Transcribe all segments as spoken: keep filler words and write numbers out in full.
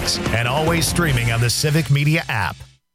Civics, and always streaming on the Civic Media app.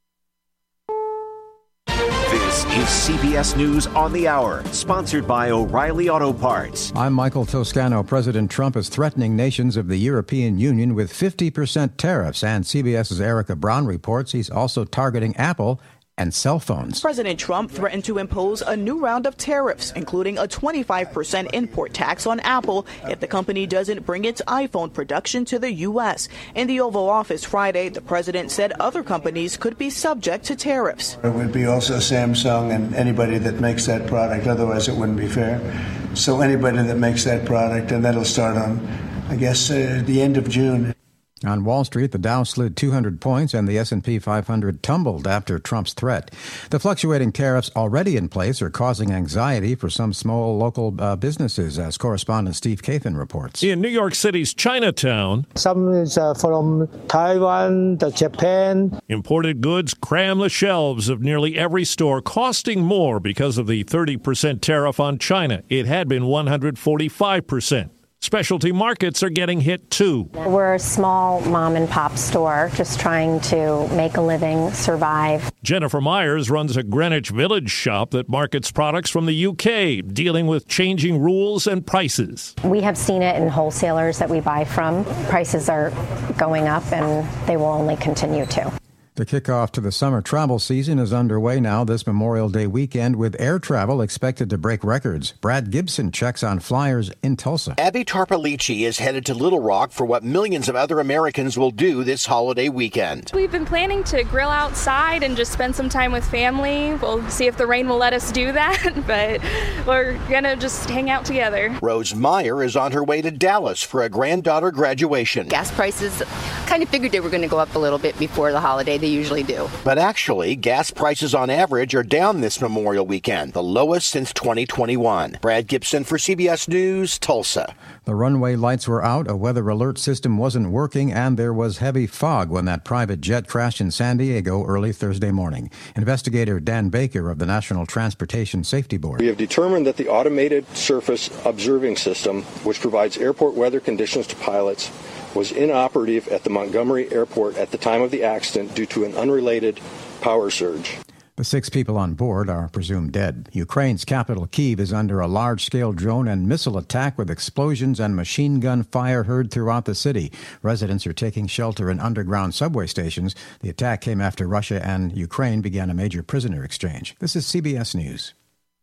This is C B S News on the Hour, sponsored by O'Reilly Auto Parts. I'm Michael Toscano. President Trump is threatening nations of the European Union with fifty percent tariffs, and CBS's Erica Brown reports he's also targeting Apple and cell phones. President Trump threatened to impose a new round of tariffs, including a twenty-five percent import tax on Apple if the company doesn't bring its iPhone production to the U S. In the Oval Office Friday, the president said other companies could be subject to tariffs. It would be also Samsung and anybody that makes that product, otherwise it wouldn't be fair. So anybody that makes that product, and that'll start on, I guess, uh, the end of June. On Wall Street, the Dow slid two hundred points and the S and P five hundred tumbled after Trump's threat. The fluctuating tariffs already in place are causing anxiety for some small local uh, businesses, as correspondent Steve Kathan reports. In New York City's Chinatown, some is uh, from Taiwan, the Japan. Imported goods cram the shelves of nearly every store, costing more because of the thirty percent tariff on China. It had been one hundred forty-five percent. Specialty markets are getting hit, too. We're a small mom-and-pop store just trying to make a living, survive. Jennifer Myers runs a Greenwich Village shop that markets products from the U K, dealing with changing rules and prices. We have seen it in wholesalers that we buy from. Prices are going up, and they will only continue to. The kickoff to the summer travel season is underway now this Memorial Day weekend, with air travel expected to break records. Brad Gibson checks on flyers in Tulsa. Abby Tarpalici is headed to Little Rock for what millions of other Americans will do this holiday weekend. We've been planning to grill outside and just spend some time with family. We'll see if the rain will let us do that, but we're going to just hang out together. Rose Meyer is on her way to Dallas for a granddaughter graduation. Gas prices, kind of figured they were going to go up a little bit before the holiday. They usually do. But actually, gas prices on average are down this Memorial weekend, the lowest since twenty twenty-one. Brad Gibson for C B S News, Tulsa. The runway lights were out, a weather alert system wasn't working, and there was heavy fog when that private jet crashed in San Diego early Thursday morning. Investigator Dan Baker of the National Transportation Safety Board. We have determined that the automated surface observing system, which provides airport weather conditions to pilots, was inoperative at the Montgomery Airport at the time of the accident due to an unrelated power surge. The six people on board are presumed dead. Ukraine's capital, Kyiv, is under a large-scale drone and missile attack with explosions and machine gun fire heard throughout the city. Residents are taking shelter in underground subway stations. The attack came after Russia and Ukraine began a major prisoner exchange. This is C B S News.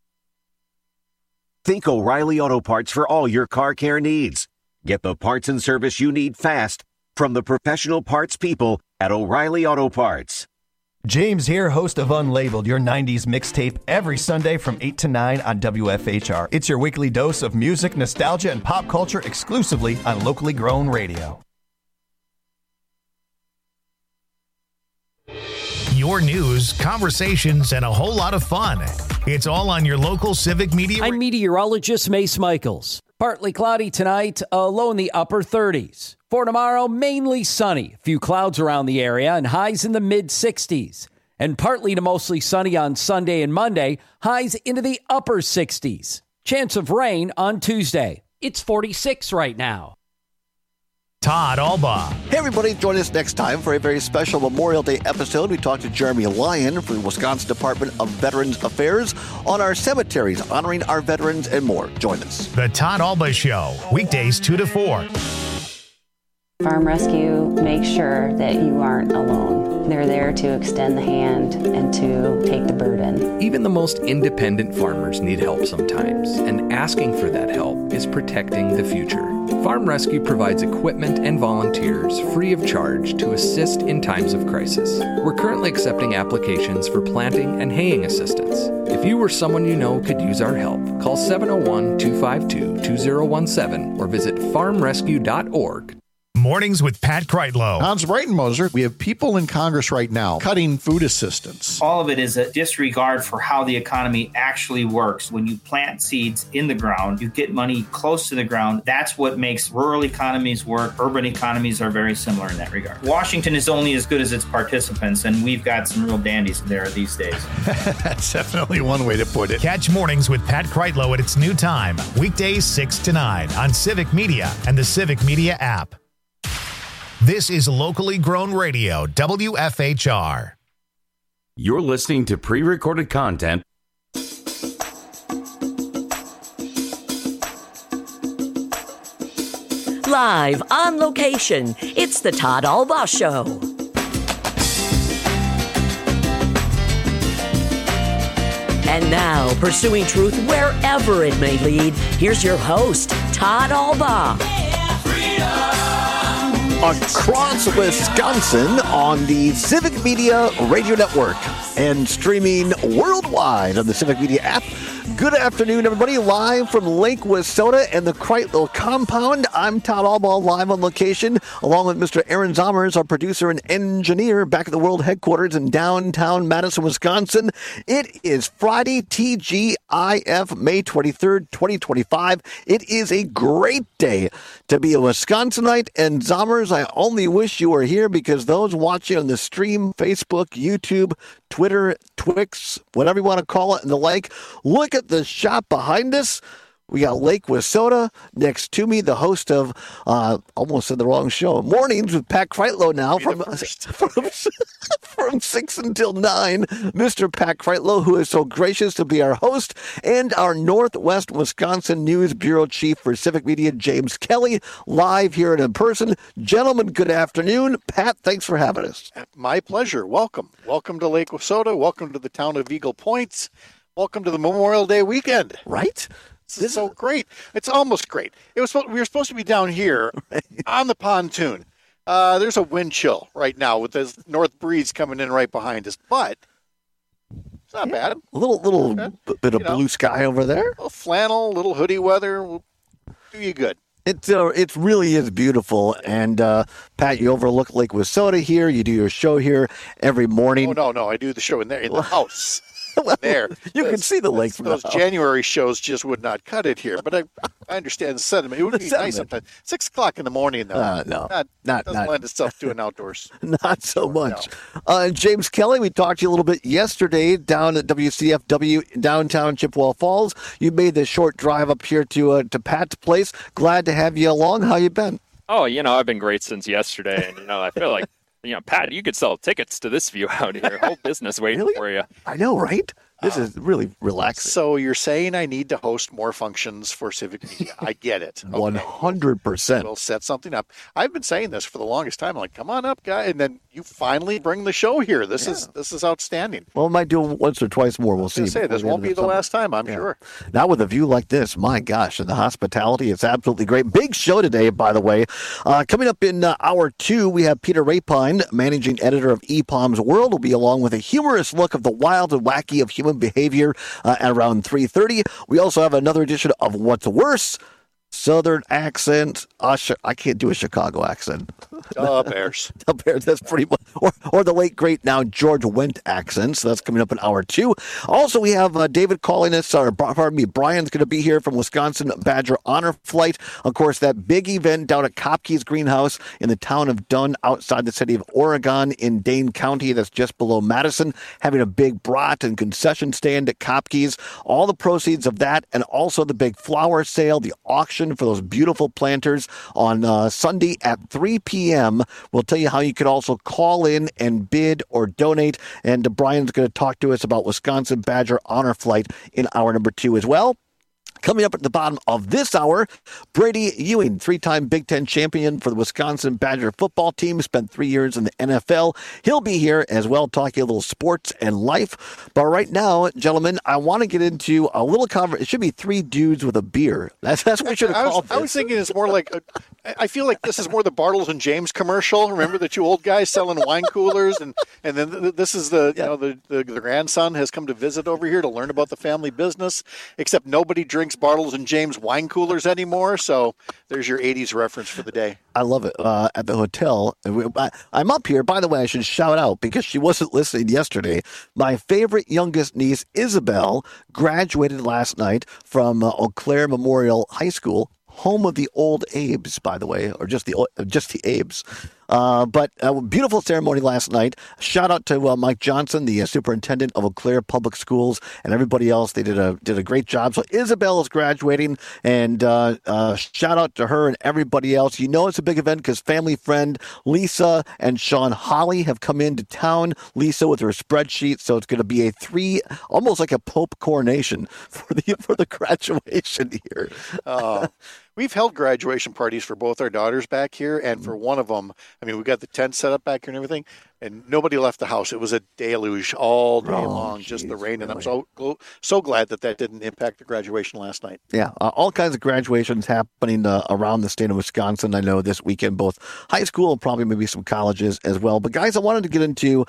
Think O'Reilly Auto Parts for all your car care needs. Get the parts and service you need fast from the professional parts people at O'Reilly Auto Parts. James here, host of Unlabeled, your nineties mixtape, every Sunday from eight to nine on W F H R. It's your weekly dose of music, nostalgia, and pop culture exclusively on locally grown radio. Your news, conversations, and a whole lot of fun. It's all on your local Civic Media. I'm meteorologist Mace Michaels. Partly cloudy tonight, a low in the upper thirties. For tomorrow, mainly sunny. A few clouds around the area and highs in the mid-sixties. And partly to mostly sunny on Sunday and Monday, highs into the upper sixties. Chance of rain on Tuesday. It's forty-six right now. Todd Alba. Hey, everybody. Join us next time for a very special Memorial Day episode. We talked to Jeremy Lyon from the Wisconsin Department of Veterans Affairs on our cemeteries, honoring our veterans and more. Join us. The Todd Alba Show, weekdays two to four. Farm Rescue makes sure that you aren't alone. They're there to extend the hand and to take the burden. Even the most independent farmers need help sometimes, and asking for that help is protecting the future. Farm Rescue provides equipment and volunteers free of charge to assist in times of crisis. We're currently accepting applications for planting and haying assistance. If you or someone you know could use our help, call seven oh one, two five two, two oh one seven or visit farm rescue dot org. Mornings with Pat Kreitlow. Hans Breitenmoser, we have people in Congress right now cutting food assistance. All of it is a disregard for how the economy actually works. When you plant seeds in the ground, you get money close to the ground. That's what makes rural economies work. Urban economies are very similar in that regard. Washington is only as good as its participants, and we've got some real dandies there these days. That's definitely one way to put it. Catch Mornings with Pat Kreitlow at its new time, weekdays six to nine on Civic Media and the Civic Media app. This is locally grown radio, W F H R. You're listening to pre-recorded content. Live on location, it's the Todd Albaugh Show. And now, pursuing truth wherever it may lead, here's your host, Todd Albaugh. Across Wisconsin on the Civic Media Radio Network and streaming worldwide on the Civic Media app. Good afternoon, everybody. Live from Lake Wissota and the Kreitlow compound. I'm Todd Albaugh, live on location, along with Mister Aaron Zommers, our producer and engineer, back at the world headquarters in downtown Madison, Wisconsin. It is Friday, T G I F, May twenty-third, twenty twenty-five. It is a great day to be a Wisconsinite, and Zommers, I only wish you were here because those watching on the stream, Facebook, YouTube, Twitter, Twix, whatever you want to call it, and the like, look at the shop behind us. We got Lake Wissota next to me, the host of, uh, almost said the wrong show, Mornings with Pat Kreitlow now from, from, from six until nine. Mister Pat Kreitlow, who is so gracious to be our host, and our Northwest Wisconsin News Bureau Chief for Civic Media, James Kelly, live here and in person. Gentlemen, good afternoon. Pat, thanks for having us. My pleasure. Welcome. Welcome to Lake Wissota. Welcome to the town of Eagle Points. Welcome to the Memorial Day weekend. Right? This is so great. It's almost great. It was. We were supposed to be down here on the pontoon. Uh, there's a wind chill right now with this north breeze coming in right behind us, but it's not yeah, bad. A little, little okay. bit of you know, blue sky over there. A little flannel, a little hoodie weather will do you good. It, uh, it really is beautiful. And, uh, Pat, you overlook Lake Wissota here. You do your show here every morning. Oh, no, no. I do the show in there, in the house. Well, there. You those, can see the lake from those the house. January shows just would not cut it here, but I, I understand the sentiment. It would be nice sometimes. Six o'clock in the morning, though. Uh, no, not, not doesn't not, lend itself to an outdoors. Not so much. No. Uh, James Kelly, we talked to you a little bit yesterday down at W C F W downtown Chippewa Falls. You made the short drive up here to uh, to Pat's place. Glad to have you along. How you been? Oh, you know, I've been great since yesterday, and you know, I feel like. You know, Pat, you could sell tickets to this view out here. Whole business waiting really? for you. I know, right? This uh, is really relaxing. So you're saying I need to host more functions for Civic Media. I get it. Okay. one hundred percent. We'll set something up. I've been saying this for the longest time. I'm like, come on up, guy. And then you finally bring the show here. This yeah. is this is outstanding. Well, I might do it once or twice more. We'll see. Say, this won't be the summer. last time, I'm yeah. sure. Now with a view like this, my gosh, and the hospitality is absolutely great. Big show today, by the way. Uh, coming up in uh, hour two, we have Peter Rapine, managing editor of E P A M's World, will be along with a humorous look of the wild and wacky of human behavior uh, at around three thirty. We also have another edition of What's Worse? Southern accent. Uh, I can't do a Chicago accent. Uh, Bears. The Bears, that's pretty much. Or, or the late, great now George Wendt accent. So that's coming up in hour two. Also, we have uh, David calling us, or pardon me, Brian's going to be here from Wisconsin Badger Honor Flight. Of course, that big event down at Kopke's Greenhouse in the town of Dunn outside the city of Oregon in Dane County. That's just below Madison. Having a big brat and concession stand at Kopke's. All the proceeds of that and also the big flower sale, the auction for those beautiful planters on uh, Sunday at three p.m. We'll tell you how you can also call in and bid or donate. And uh, Brian's going to talk to us about Wisconsin Badger Honor Flight in hour number two as well. Coming up at the bottom of this hour, Brady Ewing, three-time Big Ten champion for the Wisconsin Badger football team, spent three years in the N F L. He'll be here as well, talking a little sports and life. But right now, gentlemen, I want to get into a little conversation. It should be three dudes with a beer. That's that's what we should have called this. I was thinking it's more like, a, I feel like this is more the Bartles and James commercial. Remember the two old guys selling wine coolers? And, and then this is the, yeah. you know, the, the, the grandson has come to visit over here to learn about the family business, except nobody drinks Bartles and James wine coolers anymore, so there's your eighties reference for the day. I love it. Uh, at the hotel, I, I'm up here. By the way, I should shout out, because she wasn't listening yesterday, my favorite youngest niece, Isabel, graduated last night from uh, Eau Claire Memorial High School, home of the old Abes, by the way, or just the just the Abes. Uh, but a beautiful ceremony last night. Shout out to uh, Mike Johnson, the uh, superintendent of Eau Claire Public Schools, and everybody else. They did a did a great job. So Isabel is graduating, and uh, uh, shout out to her and everybody else. You know it's a big event because family friend Lisa and Sean Holly have come into town. Lisa with her spreadsheet, so it's going to be a three, almost like a Pope coronation for the for the graduation here. Uh, we've held graduation parties for both our daughters back here, and for one of them, I mean, we got the tent set up back here and everything, and nobody left the house. It was a deluge all day oh, long, geez, just the rain, and I'm so so glad that that didn't impact the graduation last night. Yeah, uh, all kinds of graduations happening uh, around the state of Wisconsin. I know this weekend, both high school and probably maybe some colleges as well. But guys, I wanted to get into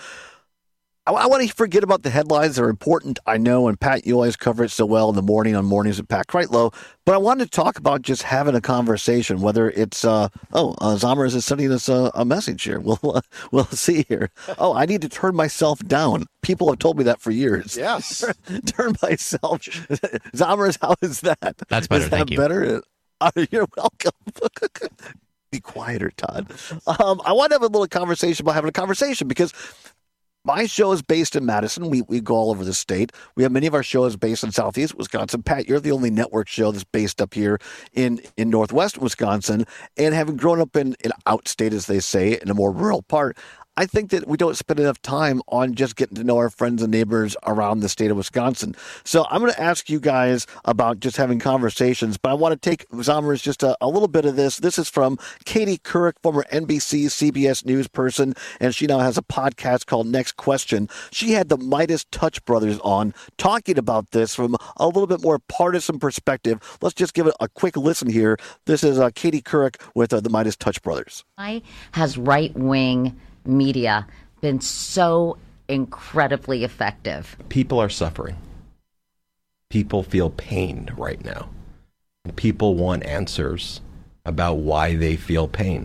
I, I want to forget about the headlines. They're important, I know, and Pat, you always cover it so well in the morning on Mornings with Pat Kreitlow. But I wanted to talk about just having a conversation, whether it's, uh, oh, uh, Zomers is sending us a, a message here. We'll, uh, we'll see here. Oh, I need to turn myself down. People have told me that for years. Yes. Turn myself. Zomers, how is that? That's better, is that thank you. better? Uh, you're welcome. Be quieter, Todd. Um, I want to have a little conversation about having a conversation because my show is based in Madison. We we go all over the state. We have many of our shows based in Southeast Wisconsin. Pat, you're the only network show that's based up here in, in Northwest Wisconsin. And having grown up in, in outstate, as they say, in a more rural part, I think that we don't spend enough time on just getting to know our friends and neighbors around the state of Wisconsin. So I'm going to ask you guys about just having conversations, but I want to take, Zomers, just a, a little bit of this. This is from Katie Couric, former N B C, C B S News person, and she now has a podcast called Next Question. She had the Midas Touch brothers on talking about this from a little bit more partisan perspective. Let's just give it a quick listen here. This is uh, Katie Couric with uh, the Midas Touch brothers. Why has right-wing media been so incredibly effective? People are suffering. People feel pain right now. And people want answers about why they feel pain.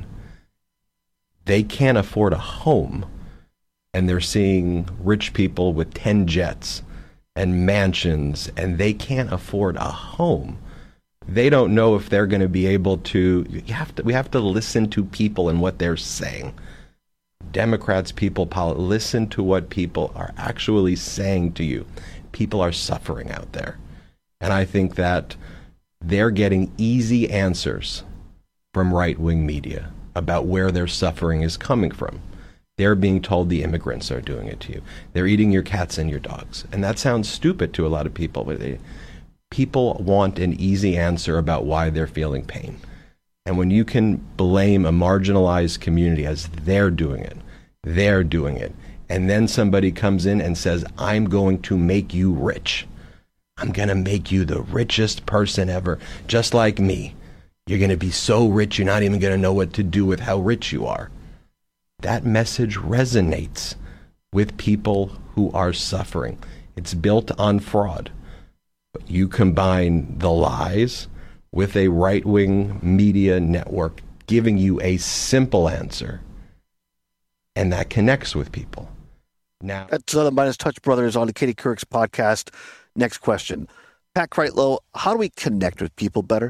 They can't afford a home, and they're seeing rich people with ten jets and mansions, and they can't afford a home. They don't know if they're going to be able to, you have to. We have to listen to people and what they're saying. Democrats, people, listen to what people are actually saying to you. People are suffering out there. And I think that they're getting easy answers from right-wing media about where their suffering is coming from. They're being told the immigrants are doing it to you. They're eating your cats and your dogs. And that sounds stupid to a lot of people, but they, people want an easy answer about why they're feeling pain. And when you can blame a marginalized community as they're doing it, they're doing it, and then somebody comes in and says, I'm going to make you rich. I'm going to make you the richest person ever, just like me. You're going to be so rich, you're not even going to know what to do with how rich you are. That message resonates with people who are suffering. It's built on fraud. But you combine the lies with a right-wing media network giving you a simple answer, and that connects with people. Now, that's uh, the Midas Touch brothers on the Katie Couric's podcast. Next question. Pat Kreitlow, how do we connect with people better?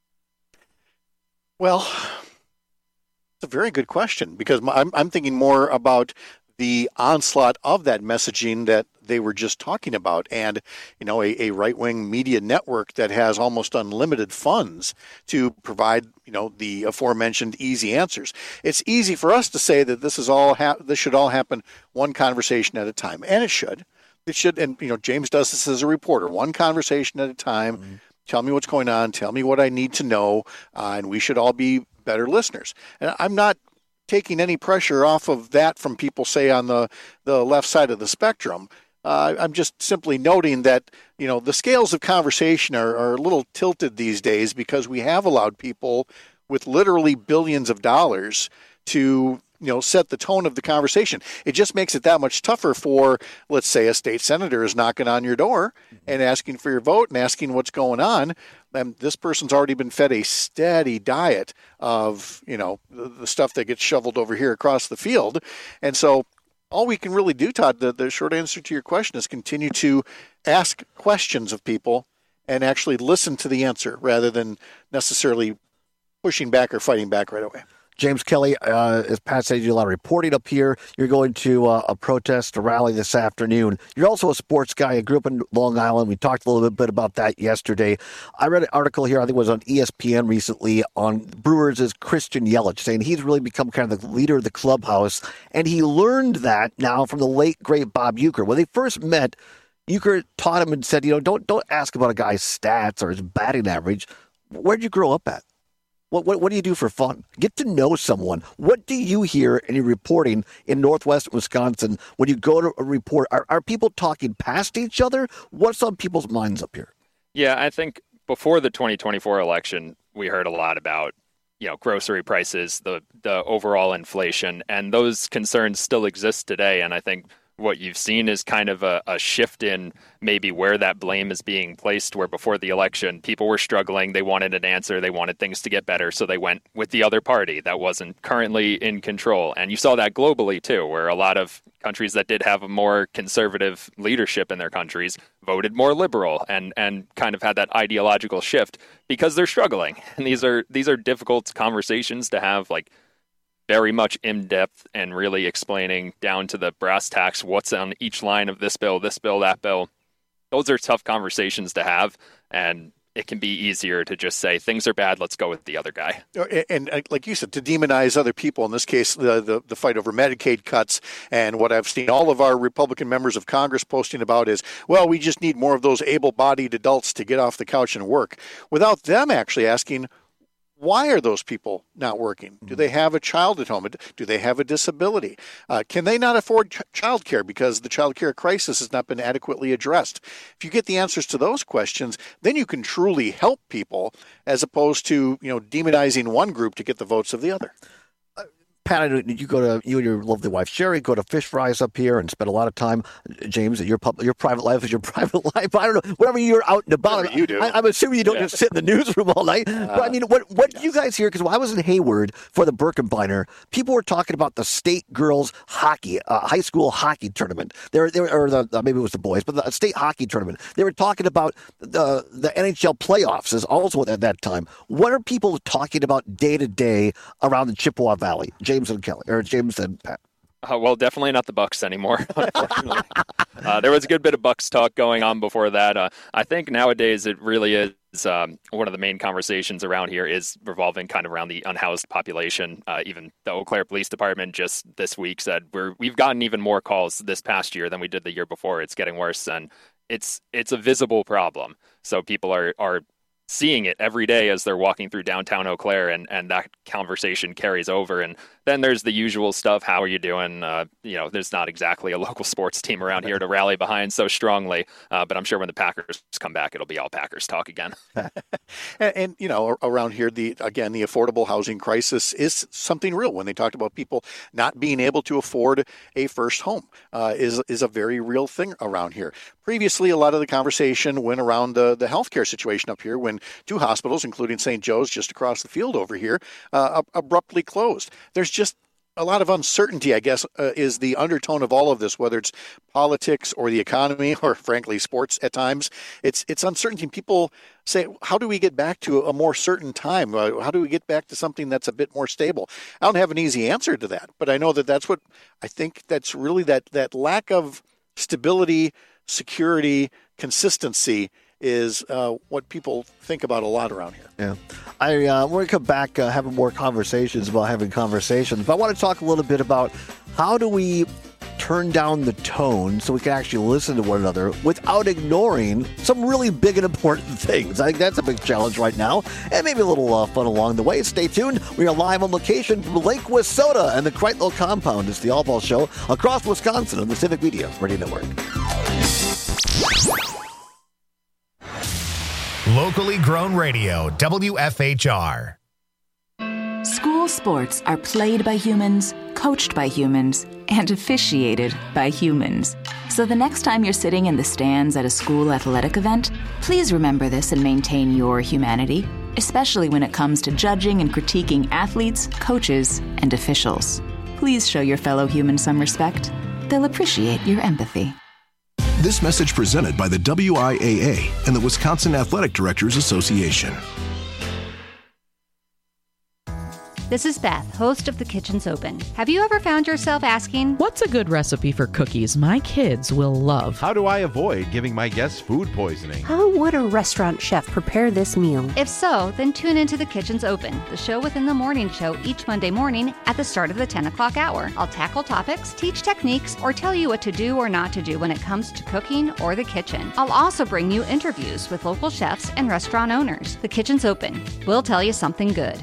Well, it's a very good question because I'm, I'm thinking more about the onslaught of that messaging that they were just talking about, and you know, a, a right-wing media network that has almost unlimited funds to provide, you know, the aforementioned easy answers. It's easy for us to say that this is all ha- this should all happen one conversation at a time, and it should. It should, and you know, James does this as a reporter, one conversation at a time. Mm-hmm. Tell me what's going on. Tell me what I need to know, uh, and we should all be better listeners. And I'm not taking any pressure off of that from people, say, on the, the left side of the spectrum. Uh, I'm just simply noting that, you know, the scales of conversation are, are a little tilted these days because we have allowed people with literally billions of dollars to, you know, set the tone of the conversation. It just makes it that much tougher for, let's say, a state senator is knocking on your door and asking for your vote and asking what's going on. And this person's already been fed a steady diet of, you know, the, the stuff that gets shoveled over here across the field. And so all we can really do, Todd, the, the short answer to your question is continue to ask questions of people and actually listen to the answer rather than necessarily pushing back or fighting back right away. James Kelly, uh, as Pat said, you do a lot of reporting up here. You're going to uh, a protest, a rally this afternoon. You're also a sports guy. You grew up in Long Island. We talked a little bit about that yesterday. I read an article here, I think it was on E S P N recently, on Brewers' Christian Yelich, saying he's really become kind of the leader of the clubhouse. And he learned that now from the late, great Bob Uecker. When they first met, Uecker taught him and said, you know, don't don't ask about a guy's stats or his batting average. Where'd you grow up at? What, what what do you do for fun? Get to know someone. What do you hear in your reporting in Northwest Wisconsin when you go to a report? Are, are people talking past each other? What's on people's minds up here? Yeah, I think before the twenty twenty-four election, we heard a lot about, you know, grocery prices, the the overall inflation, and those concerns still exist today. And I think what you've seen is kind of a, a shift in maybe where that blame is being placed, where before the election, people were struggling. They wanted an answer. They wanted things to get better. So they went with the other party that wasn't currently in control. And you saw that globally, too, where a lot of countries that did have a more conservative leadership in their countries voted more liberal and, and kind of had that ideological shift because they're struggling. And these are these are difficult conversations to have, like, very much in-depth and really explaining down to the brass tacks what's on each line of this bill, this bill, that bill. Those are tough conversations to have, and it can be easier to just say, things are bad, let's go with the other guy. And, and like you said, to demonize other people, in this case, the, the, the fight over Medicaid cuts, and what I've seen all of our Republican members of Congress posting about is, well, we just need more of those able-bodied adults to get off the couch and work, without them actually asking, why are those people not working? Do they have a child at home? Do they have a disability? Uh, can they not afford ch- child care because the child care crisis has not been adequately addressed? If you get the answers to those questions, then you can truly help people, as opposed to, you know, demonizing one group to get the votes of the other. Pat, I know you go to, you and your lovely wife Sherry go to Fish Fries up here and spend a lot of time. James, your pub, your private life is your private life. I don't know, whatever you're out and about. Whatever you do. I, I'm assuming you don't yeah. just sit in the newsroom all night. Uh, but I mean, what what yes. do you guys hear? Because when I was in Hayward for the Birkenbeiner, people were talking about the state girls hockey, uh, high school hockey tournament. They were, they were or the, uh, maybe it was the boys, but the state hockey tournament. They were talking about the the N H L playoffs is also at that time. What are people talking about day to day around the Chippewa Valley? James and Kelly, or James and Pat. Uh, well, definitely not the Bucks anymore, unfortunately. uh, there was a good bit of Bucks talk going on before that. Uh, I think nowadays it really is um, one of the main conversations around here is revolving kind of around the unhoused population. Uh, even the Eau Claire Police Department just this week said we're, we've gotten even more calls this past year than we did the year before. It's getting worse, and it's it's a visible problem. So people are are seeing it every day as they're walking through downtown Eau Claire, and, and that conversation carries over. And then there's the usual stuff. How are you doing? Uh, you know, there's not exactly a local sports team around here to rally behind so strongly. Uh, but I'm sure when the Packers come back, it'll be all Packers talk again. and, and, you know, around here, the again, the affordable housing crisis is something real. When they talked about people not being able to afford a first home uh, is, is a very real thing around here. Previously, a lot of the conversation went around the, the healthcare situation up here when two hospitals, including Saint Joe's just across the field over here, uh, abruptly closed. There's just a lot of uncertainty, I guess, uh, is the undertone of all of this, whether it's politics or the economy or, frankly, sports at times. It's it's uncertainty. People say, how do we get back to a more certain time? Uh, how do we get back to something that's a bit more stable? I don't have an easy answer to that, but I know that that's what I think that's really that that lack of stability, security, consistency is uh, what people think about a lot around here. Yeah. I uh, we're going to come back uh, having more conversations about having conversations, but I want to talk a little bit about how do we turn down the tone so we can actually listen to one another without ignoring some really big and important things. I think that's a big challenge right now, and maybe a little uh, fun along the way. Stay tuned. We are live on location from Lake Wissota and the Kreitlow compound. It's the All Ball Show across Wisconsin on the Civic Media Radio Network. Locally grown radio, W F H R. School sports are played by humans, coached by humans, and officiated by humans. So the next time you're sitting in the stands at a school athletic event, please remember this and maintain your humanity, especially when it comes to judging and critiquing athletes, coaches, and officials. Please show your fellow humans some respect. They'll appreciate your empathy. This message presented by the W I A A and the Wisconsin Athletic Directors Association. This is Beth, host of The Kitchen's Open. Have you ever found yourself asking, what's a good recipe for cookies my kids will love? How do I avoid giving my guests food poisoning? How would a restaurant chef prepare this meal? If so, then tune into The Kitchen's Open, the show within the morning show each Monday morning at the start of the ten o'clock hour. I'll tackle topics, teach techniques, or tell you what to do or not to do when it comes to cooking or the kitchen. I'll also bring you interviews with local chefs and restaurant owners. The Kitchen's Open. We'll tell you something good.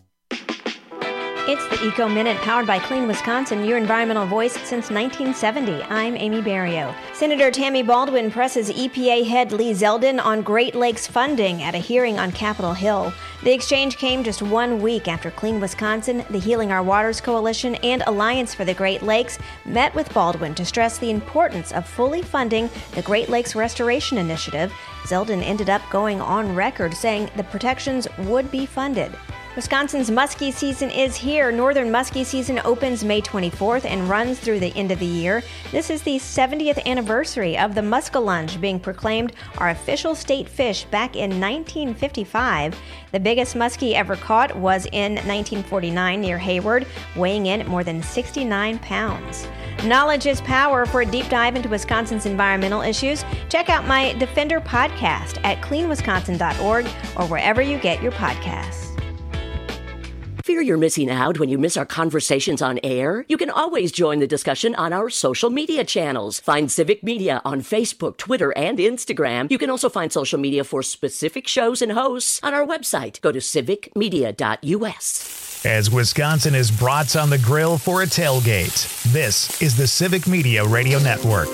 It's the Eco Minute powered by Clean Wisconsin, your environmental voice since nineteen seventy. I'm Amy Barrio. Senator Tammy Baldwin presses E P A head Lee Zeldin on Great Lakes funding at a hearing on Capitol Hill. The exchange came just one week after Clean Wisconsin, the Healing Our Waters Coalition, and Alliance for the Great Lakes met with Baldwin to stress the importance of fully funding the Great Lakes Restoration Initiative. Zeldin ended up going on record saying the protections would be funded. Wisconsin's muskie season is here. Northern muskie season opens May twenty-fourth and runs through the end of the year. This is the seventieth anniversary of the muskellunge being proclaimed our official state fish back in nineteen fifty-five. The biggest muskie ever caught was in nineteen forty-nine near Hayward, weighing in at more than sixty-nine pounds. Knowledge is power. For a deep dive into Wisconsin's environmental issues, check out my Defender podcast at clean wisconsin dot org or wherever you get your podcasts. Fear you're missing out when you miss our conversations on air? You can always join the discussion on our social media channels. Find Civic Media on Facebook, Twitter, and Instagram. You can also find social media for specific shows and hosts on our website. Go to civic media dot u s. As Wisconsin is brats on the grill for a tailgate, this is the Civic Media Radio Network.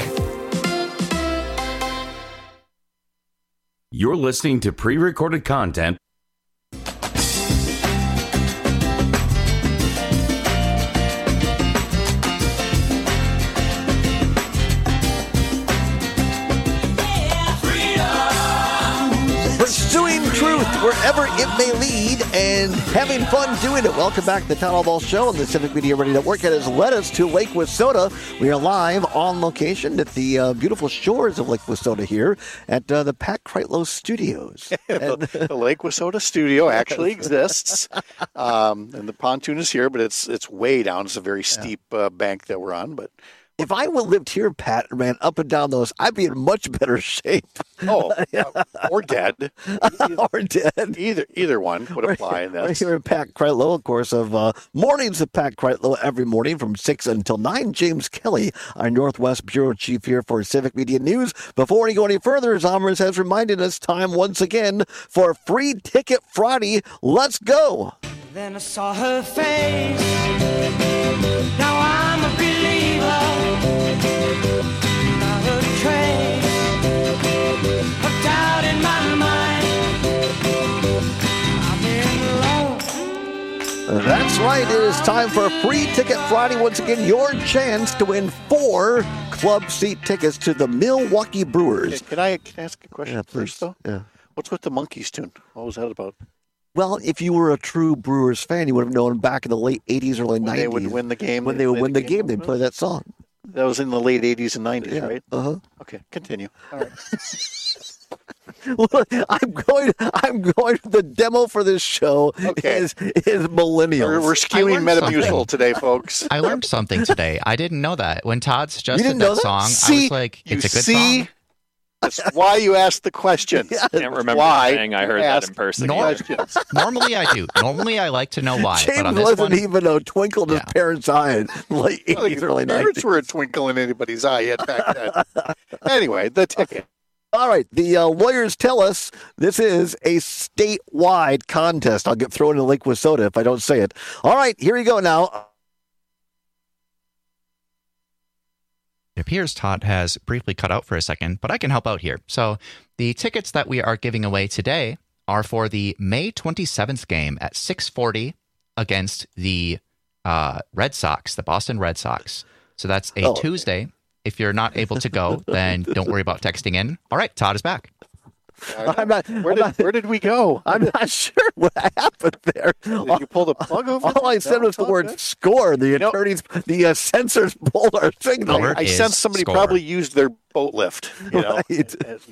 You're listening to pre-recorded content. Pursuing truth wherever it may lead and having fun doing it. Welcome back to the Town Hall Ball Show on the Civic Media Radio Network. It has led us to Lake Wissota. We are live on location at the uh, beautiful shores of Lake Wissota here at uh, the Pat Kreitlow Studios. the, the Lake Wissota studio actually exists, um, and the pontoon is here, but it's it's way down. It's a very steep uh, bank that we're on, but. If I would have lived here, Pat, and ran up and down those, I'd be in much better shape. Oh, uh, or dead. or dead. Either either one would apply in We're this. here at Pat Kreitlow, of course, of uh, mornings of Pat Kreitlow every morning from six until nine. James Kelly, our Northwest Bureau Chief here for Civic Media News. Before we go any further, as Amers has reminded us, time once again for Free Ticket Friday. Let's go. Then I saw her face. Now I'm a believer. Not a trace of doubt in my mind. I'm in love. That's right. It is time for Free Ticket Friday. Once again, your chance to win four club seat tickets to the Milwaukee Brewers. Can I, can I ask a question Yeah, first, though? Yeah. What's with the Monkeys tune? What was that about? Well, if you were a true Brewers fan, you would have known back in the late eighties, early When nineties. they would win the game. When they would win the game, they'd play that song. That was in the late eighties and nineties, Yeah, right? uh-huh. Okay, continue. All right. Well, I'm going. I'm going. The demo for this show Okay. is is millennials. We're, we're skewing Metamucil today, folks. I learned something today. I didn't know that. When Todd You suggested didn't that, know that? song, I See, was like, it's you a good see? song. That's why you asked the question. Yeah. Can't remember Why saying I heard that in person. Nor- either. Questions. Normally I do. Normally I like to know why. James but on this wasn't one, even a twinkle in his Yeah. parents' eye in the late I think eighties, early parents nineties. were a twinkle in anybody's eye yet back then. Anyway, the ticket. All right, the uh, lawyers tell us this is a statewide contest. I'll get thrown into Lake Wissota if I don't say it. All right, here we go now. It appears Todd has briefly cut out for a second, but I can help out here. So the tickets that we are giving away today are for the May twenty-seventh game at six forty against the uh, Red Sox, the Boston Red Sox. So that's a Oh. Tuesday. If you're not able to go, then don't worry about texting in. All right, Todd is back. I'm not, Where I'm did, not, where did we go? I'm not sure what happened there. Did you pull the plug over? All I said was the word score. The know- attorneys, the uh, censors pulled our signal. Albert I is sense somebody score. probably used their boat lift. You know, Right. and- and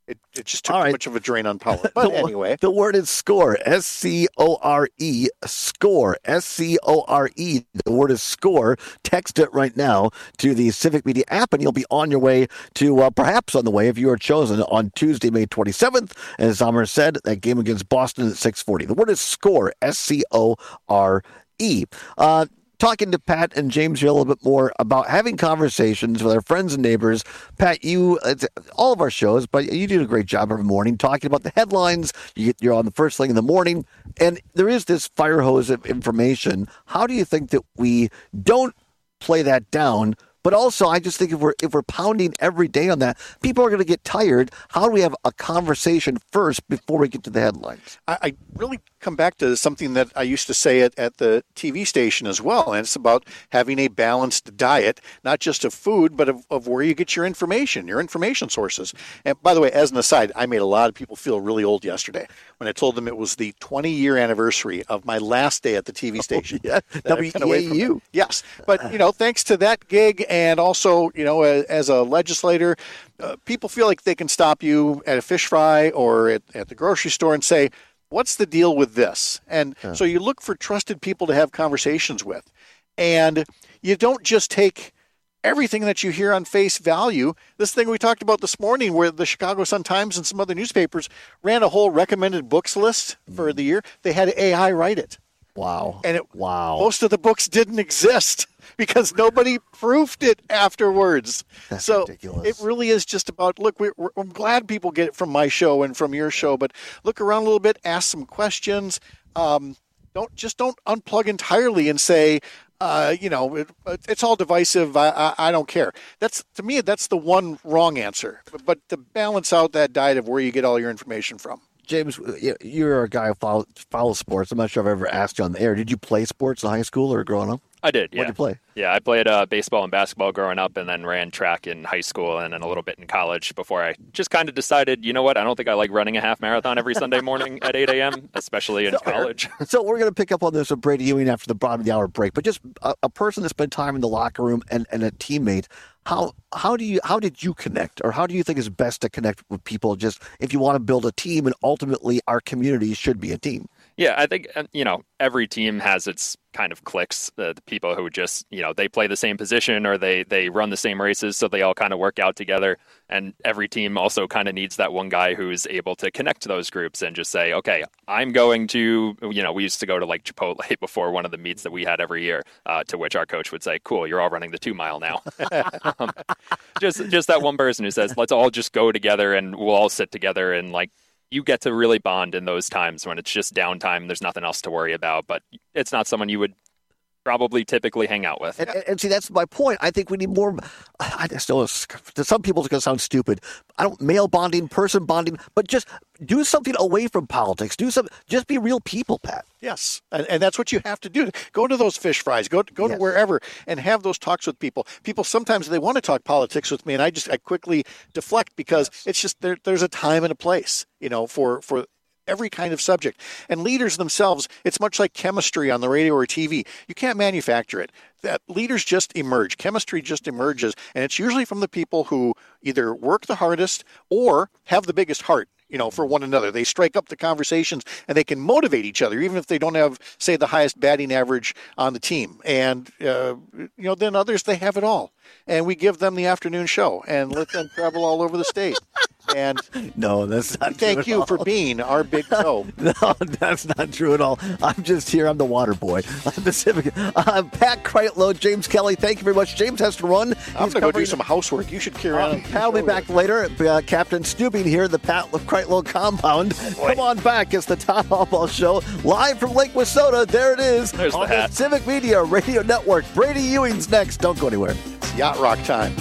It, it just took too much of a drain on power. But the, anyway. The word is score. S C O R E. Score. S C O R E. The word is score. Text it right now to the Civic Media app, and you'll be on your way to, uh, perhaps on the way, if you are chosen, on Tuesday, May twenty-seventh. As Amr said, that game against Boston at six forty. The word is score. S C O R E. Uh, Talking to Pat and James here a little bit more about having conversations with our friends and neighbors. Pat, you, it's all of our shows, but you do a great job every morning talking about the headlines. You get, you're on the first thing in the morning, and there is this fire hose of information. How do you think that we don't play that down? But also, I just think if we're if we're pounding every day on that, people are going to get tired. How do we have a conversation first before we get to the headlines? I, I really come back to something that I used to say at, at the T V station as well, and it's about having a balanced diet, not just of food, but of, of where you get your information, your information sources. And by the way, as an aside, I made a lot of people feel really old yesterday when I told them it was the twenty-year anniversary of my last day at the T V station. Oh, yeah, W E A U. Yes, but, you know, thanks to that gig and also, you know, as, as a legislator, uh, people feel like they can stop you at a fish fry or at, at the grocery store and say, what's the deal with this? And yeah. so you look for trusted people to have conversations with. And you don't just take everything that you hear on face value. This thing we talked about this morning where the Chicago Sun-Times and some other newspapers ran a whole recommended books list for the year. They had A I write it. Wow. And it, wow. most of the books didn't exist because nobody proofed it afterwards. That's so ridiculous. It really is just about, look, we're, we're, I'm glad people get it from my show and from your show, but look around a little bit, ask some questions. Um, don't just don't unplug entirely and say, uh, you know, it, it's all divisive. I, I, I don't care. That's, to me, that's the one wrong answer. But, but to balance out that diet of where you get all your information from. James, you're a guy who follows, follows sports. I'm not sure if I've ever asked you on the air. Did you play sports in high school or growing up? I did, yeah. What did you play? Yeah, I played uh, baseball and basketball growing up and then ran track in high school and then a little bit in college before I just kind of decided, you know what, I don't think I like running a half marathon every Sunday morning at eight a.m., especially in so, college. So we're going to pick up on this with Brady Ewing after the bottom of the hour break, but just a, a person that spent time in the locker room and, and a teammate, how how do you how did you connect, or how do you think is best to connect with people just if you want to build a team, and ultimately our community should be a team? Yeah, I think, you know, every team has its kind of cliques, uh, the people who just, you know, they play the same position or they, they run the same races, so they all kind of work out together. And every team also kind of needs that one guy who's able to connect to those groups and just say, okay, I'm going to, you know, we used to go to like Chipotle before one of the meets that we had every year, uh, to which our coach would say, cool, you're all running the two mile now. um, just, just that one person who says, let's all just go together and we'll all sit together and like, you get to really bond in those times when it's just downtime. There's nothing else to worry about, but it's not someone you would probably typically hang out with. And, and see, that's my point. I think we need more. I just know to some people it's going to sound stupid. I don't male bonding, person bonding, but just do something away from politics. Do some. Just be real people, Pat. Yes, and, and that's what you have to do. Go to those fish fries. Go go yes. to wherever and have those talks with people. People sometimes they want to talk politics with me, and I just I quickly deflect because yes. it's just there, there's a time and a place, you know, for for. every kind of subject. And leaders themselves, it's much like chemistry on the radio or T V. You can't manufacture it. That leaders just emerge. Chemistry just emerges. And it's usually from the people who either work the hardest or have the biggest heart, you know, for one another. They strike up the conversations and they can motivate each other, even if they don't have, say, the highest batting average on the team. And, uh, you know, then others, they have it all. And we give them the afternoon show and let them travel all over the state. And no, that's not thank true you at for all. being our big toe. No, that's not true at all. I'm just here. I'm the water boy. I'm the Civic. Uh, Pat Kreitlow, James Kelly, thank you very much. James has to run. I'm going to go do some housework. You should carry uh, on. Pat will be back later. Uh, Captain Stubing here, the Pat Kreitlow compound. Oh, come on back. It's the Tom Hallball Show, live from Lake Wissota. There it is. There's on the, the Civic Media Radio Network. Brady Ewing's next. Don't go anywhere. It's Yacht Rock time.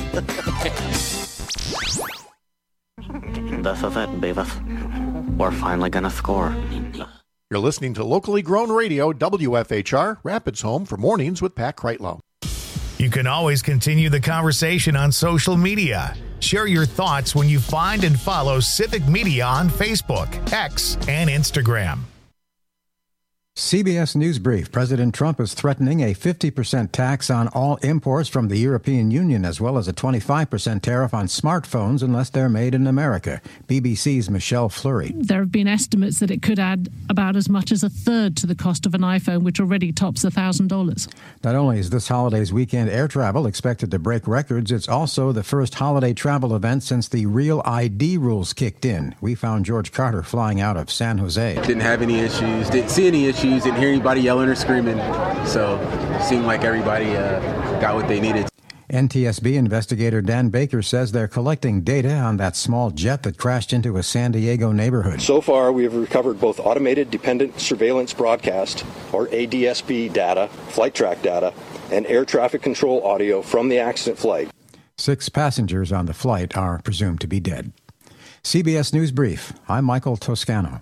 This is it, Beavis. We're finally gonna score. You're listening to locally grown radio, W F H R, Rapids Home for Mornings with Pat Kreitlow. You can always continue the conversation on social media. Share your thoughts when you find and follow Civic Media on Facebook, X, and Instagram. C B S News Brief. President Trump is threatening a fifty percent tax on all imports from the European Union, as well as a twenty-five percent tariff on smartphones unless they're made in America. B B C's Michelle Fleury. There have been estimates that it could add about as much as a third to the cost of an iPhone, which already tops one thousand dollars. Not only is this holiday's weekend air travel expected to break records, it's also the first holiday travel event since the Real I D rules kicked in. We found George Carter flying out of San Jose. Didn't have any issues, didn't see any issues. Didn't hear anybody yelling or screaming, so it seemed like everybody uh, got what they needed. N T S B investigator Dan Baker says they're collecting data on that small jet that crashed into a San Diego neighborhood. So far, we have recovered both automated dependent surveillance broadcast, or A D S B data, flight track data, and air traffic control audio from the accident flight. Six passengers on the flight are presumed to be dead. C B S News Brief. I'm Michael Toscano.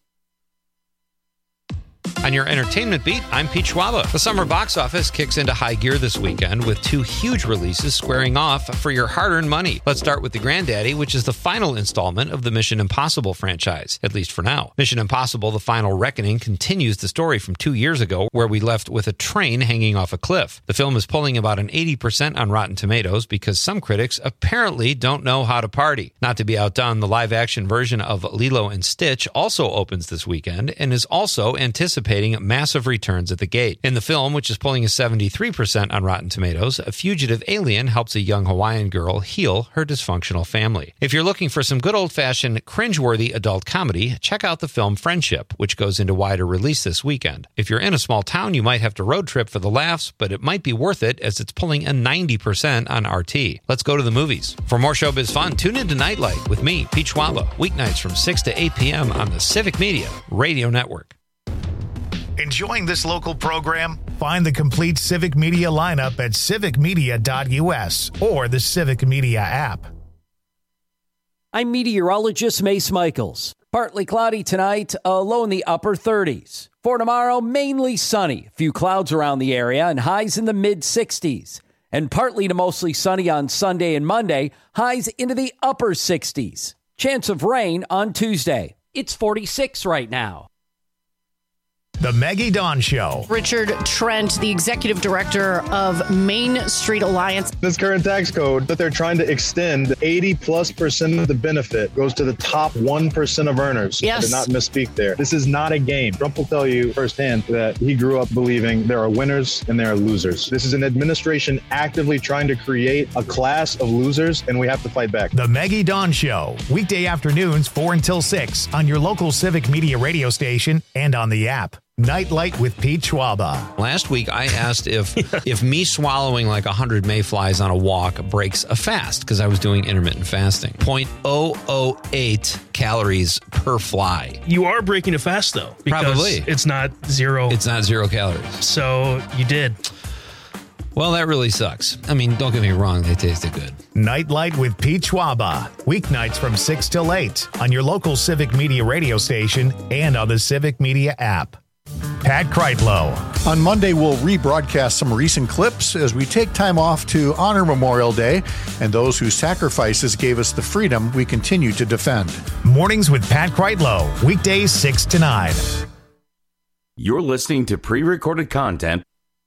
On your entertainment beat, I'm Pete Schwaba. The summer box office kicks into high gear this weekend with two huge releases squaring off for your hard-earned money. Let's start with The Granddaddy, which is the final installment of the Mission Impossible franchise, at least for now. Mission Impossible: The Final Reckoning continues the story from two years ago, where we left with a train hanging off a cliff. The film is pulling about an eighty percent on Rotten Tomatoes because some critics apparently don't know how to party. Not to be outdone, the live-action version of Lilo and Stitch also opens this weekend and is also anticipating massive returns at the gate. In the film, which is pulling a seventy-three percent on Rotten Tomatoes, a fugitive alien helps a young Hawaiian girl heal her dysfunctional family. If you're looking for some good old-fashioned, cringeworthy adult comedy, check out the film Friendship, which goes into wider release this weekend. If you're in a small town, you might have to road trip for the laughs, but it might be worth it as it's pulling a ninety percent on R T. Let's go to the movies. For more showbiz fun, tune into Nightlight with me, Pete Schwaba, weeknights from six to eight p.m. on the Civic Media Radio Network. Enjoying this local program? Find the complete Civic Media lineup at civic media dot u s or the Civic Media app. I'm meteorologist Mace Michaels. Partly cloudy tonight, a low in the upper thirties. For tomorrow, mainly sunny. Few clouds around the area and highs in the mid sixties. And partly to mostly sunny on Sunday and Monday, highs into the upper sixties. Chance of rain on Tuesday. It's forty-six right now. The Maggie Dawn Show. Richard Trent, the executive director of Main Street Alliance. This current tax code that they're trying to extend, eighty plus percent of the benefit goes to the top one percent of earners. Yes. I did not misspeak there. This is not a game. Trump will tell you firsthand that he grew up believing there are winners and there are losers. This is an administration actively trying to create a class of losers, and we have to fight back. The Maggie Dawn Show. Weekday afternoons, four until six on your local Civic Media radio station and on the app. Nightlight with Pete Schwaba. Last week, I asked if if me swallowing like one hundred mayflies on a walk breaks a fast, because I was doing intermittent fasting. zero point zero zero eight calories per fly. You are breaking a fast, though. Because Probably. It's not zero. It's not zero calories. So you did. Well, that really sucks. I mean, don't get me wrong, they tasted good. Nightlight with Pete Schwaba. Weeknights from six till eight on your local Civic Media radio station and on the Civic Media app. Pat Kreitlow. On Monday, we'll rebroadcast some recent clips as we take time off to honor Memorial Day and those whose sacrifices gave us the freedom we continue to defend. Mornings with Pat Kreitlow. Weekdays six to nine. You're listening to pre-recorded content.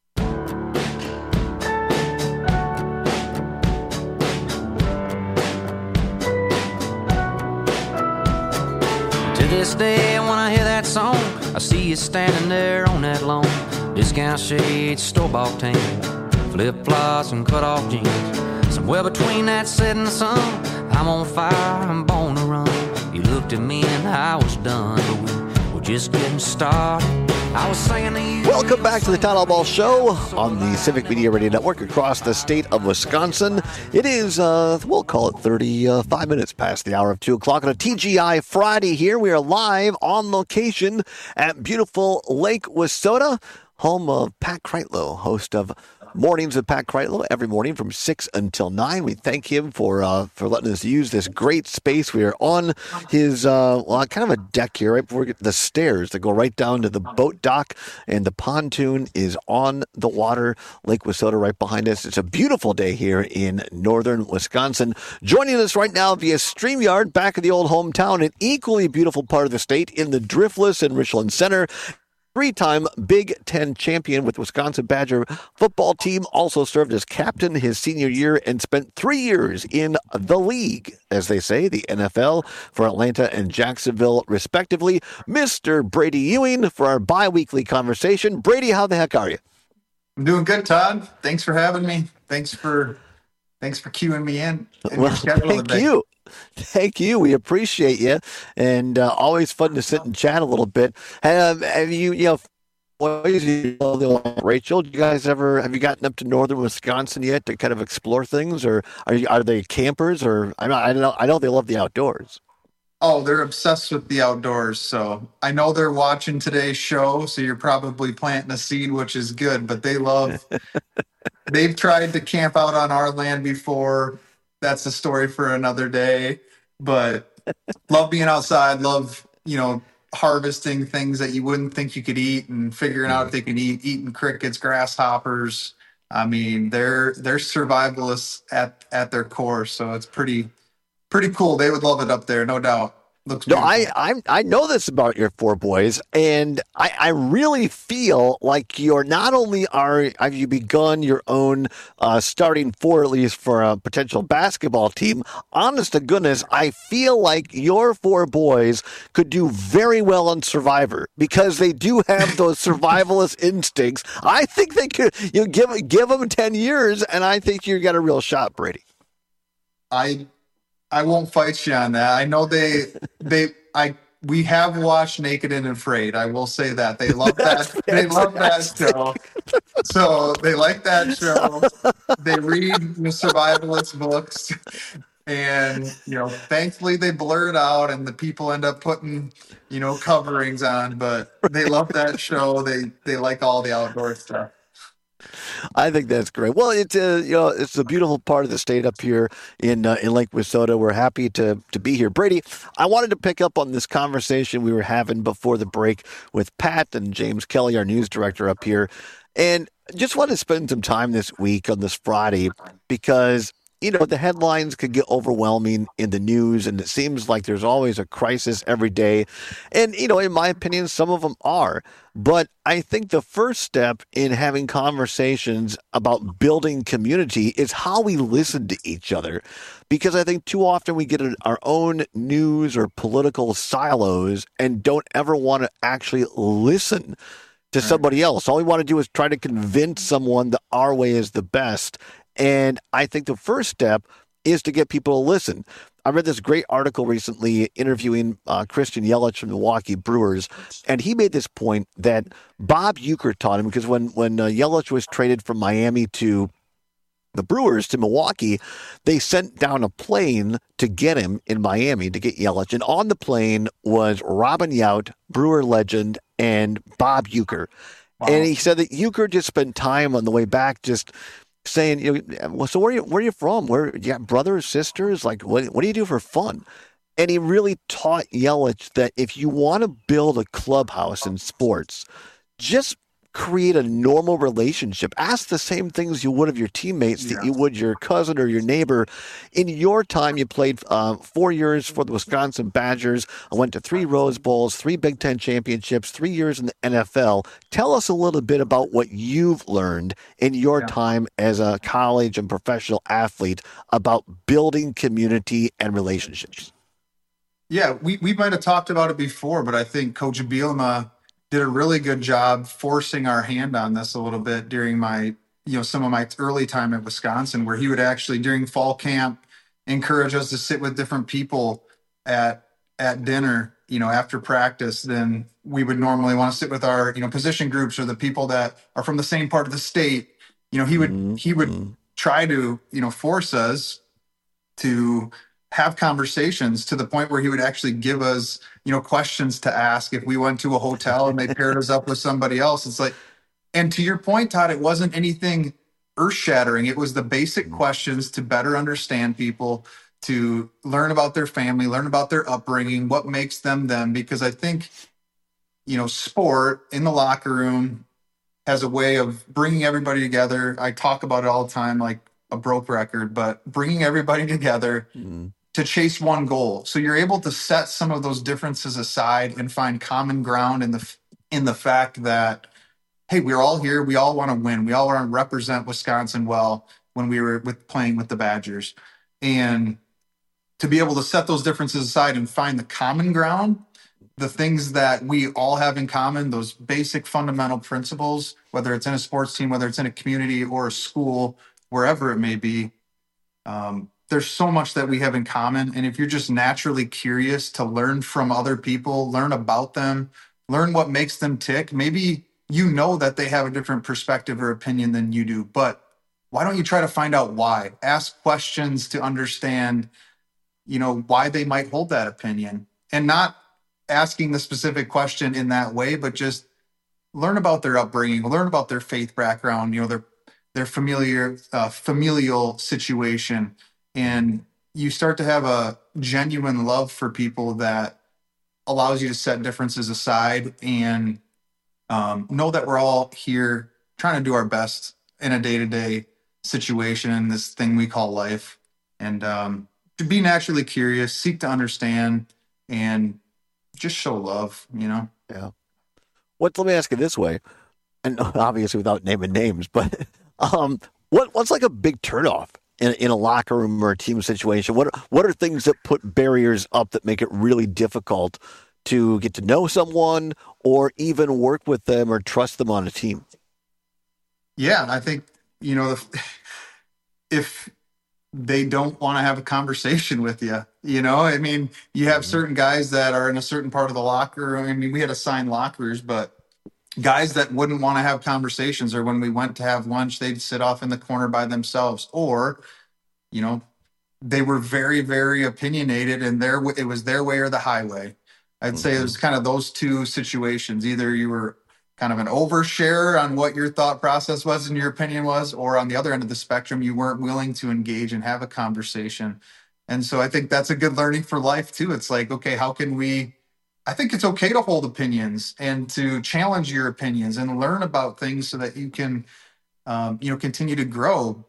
To this day, when I hear that song, I see you standing there on that lawn. Discount shades, store-bought tan, flip-flops and cut-off jeans. Somewhere between that set and the sun, I'm on fire, I'm born to run. You looked at me and I was done, but we were just getting started. I was saying to you. Welcome back to the Town Hall Ball Show on the Civic Media Radio Network across the state of Wisconsin. It is, uh, we'll call it thirty-five minutes past the hour of two o'clock on a T G I Friday here. We are live on location at beautiful Lake Wissota, home of Pat Kreitlow, host of Mornings with Pat Kreitlow every morning from six until nine. We thank him for uh, for letting us use this great space. We are on his, uh, well, kind of a deck here, right before we get to the stairs that go right down to the boat dock, and the pontoon is on the water, Lake Wissota right behind us. It's a beautiful day here in northern Wisconsin. Joining us right now via StreamYard, back in the old hometown, an equally beautiful part of the state in the Driftless and Richland Center. Three-time Big Ten champion with Wisconsin Badger football team, also served as captain his senior year and spent three years in the league, as they say, the N F L, for Atlanta and Jacksonville, respectively. Mister Brady Ewing for our bi-weekly conversation. Brady, how the heck are you? I'm doing good, Todd. Thanks for having me. Thanks for thanks for queuing me in. in Well, thank you. Thank you. We appreciate you, and uh, always fun to sit and chat a little bit. Have, have you, you know, boys, you know, Rachel, do you guys ever have you gotten up to northern Wisconsin yet to kind of explore things, or are you, are they campers, or I know I know I know they love the outdoors. Oh, they're obsessed with the outdoors. So I know they're watching today's show. So you're probably planting a seed, which is good. But they love. They've tried to camp out on our land before. That's a story for another day, but love being outside, love, you know, harvesting things that you wouldn't think you could eat and figuring out if they can eat, eating crickets, grasshoppers. I mean, they're, they're survivalists at, at their core. So it's pretty, pretty cool. They would love it up there. No doubt. Looks no, I, I I know this about your four boys, and I, I really feel like you're not only are have you begun your own uh, starting four, at least for a potential basketball team. Honest to goodness, I feel like your four boys could do very well on Survivor because they do have those survivalist instincts. I think they could. You give give them ten years, and I think you got a real shot, Brady. I. I won't fight you on that. I know they, they, I, we have watched Naked and Afraid. I will say that they love that. They love that show. So they like that show. They read the survivalist books, and you know, thankfully they blur it out, and the people end up putting, you know, coverings on. But they love that show. They they like all the outdoor stuff. I think that's great. Well, it's a, you know, it's a beautiful part of the state up here in uh, in Lake Wissota. We're happy to to be here. Brady, I wanted to pick up on this conversation we were having before the break with Pat and James Kelly, our news director up here, and just want to spend some time this week on this Friday because, you know, the headlines could get overwhelming in the news, and it seems like there's always a crisis every day. And, you know, in my opinion, some of them are. But I think the first step in having conversations about building community is how we listen to each other. Because I think too often we get in our own news or political silos and don't ever want to actually listen to somebody else. All we want to do is try to convince someone that our way is the best. And I think the first step is to get people to listen. I read this great article recently interviewing uh, Christian Yelich from the Milwaukee Brewers, and he made this point that Bob Uecker taught him, because when, when uh, Yelich was traded from Miami to the Brewers to Milwaukee, they sent down a plane to get him in Miami, to get Yelich. And on the plane was Robin Yount, Brewer legend, and Bob Uecker. Wow. And he said that Uecker just spent time on the way back just saying, you know, well, so where are you, where are you from? Where you got brothers, sisters? Like, what, what do you do for fun? And he really taught Yelich that if you want to build a clubhouse in sports, just create a normal relationship. Ask the same things you would of your teammates that you would your cousin or your neighbor. In your time, you played uh, four years for the Wisconsin Badgers. I went to three Rose Bowls, three Big Ten championships, three years in the N F L. Tell us a little bit about what you've learned in your yeah. time as a college and professional athlete about building community and relationships. Yeah, we, we might have talked about it before, but I think Coach Bielema did a really good job forcing our hand on this a little bit during my, you know, some of my early time at Wisconsin, where he would actually during fall camp encourage us to sit with different people at at dinner, you know, after practice. Then we would normally want to sit with our, you know, position groups or the people that are from the same part of the state. You know, he would mm-hmm. he would try to, you know, force us to have conversations to the point where he would actually give us, you know, questions to ask if we went to a hotel and they paired us up with somebody else. It's like, and to your point, Todd, it wasn't anything earth shattering. It was the basic questions to better understand people, to learn about their family, learn about their upbringing, what makes them them. Because I think, you know, sport in the locker room has a way of bringing everybody together. I talk about it all the time, like a broke record, but bringing everybody together mm-hmm. to chase one goal. So you're able to set some of those differences aside and find common ground in the in the fact that, hey, we're all here. We all want to win. We all want to represent Wisconsin well when we were with playing with the Badgers. And to be able to set those differences aside and find the common ground, the things that we all have in common, those basic fundamental principles, whether it's in a sports team, whether it's in a community or a school, wherever it may be, um, there's so much that we have in common. And if you're just naturally curious to learn from other people, learn about them, learn what makes them tick, maybe you know that they have a different perspective or opinion than you do, but why don't you try to find out why? Ask questions to understand, you know, why they might hold that opinion, and not asking the specific question in that way, but just learn about their upbringing, learn about their faith background, you know, their their familiar uh, familial situation, and you start to have a genuine love for people that allows you to set differences aside and um, know that we're all here trying to do our best in a day-to-day situation in this thing we call life. And um, to be naturally curious, seek to understand, and just show love, you know? Yeah. What, let me ask you this way, and obviously without naming names, but um, what what's like a big turnoff in, in a locker room or a team situation? What what are things that put barriers up that make it really difficult to get to know someone or even work with them or trust them on a team? Yeah, I think, you know, the, if they don't want to have a conversation with you, you know, I mean, you have certain guys that are in a certain part of the locker room. I mean, we had assigned lockers, but guys that wouldn't want to have conversations, or when we went to have lunch, they'd sit off in the corner by themselves, or, you know, they were very, very opinionated, and their it was their way or the highway. I'd say it was kind of those two situations. Either you were kind of an overshare on what your thought process was and your opinion was, or on the other end of the spectrum, you weren't willing to engage and have a conversation. And so I think that's a good learning for life too. It's like, okay, how can we, I think it's okay to hold opinions and to challenge your opinions and learn about things so that you can, um, you know, continue to grow.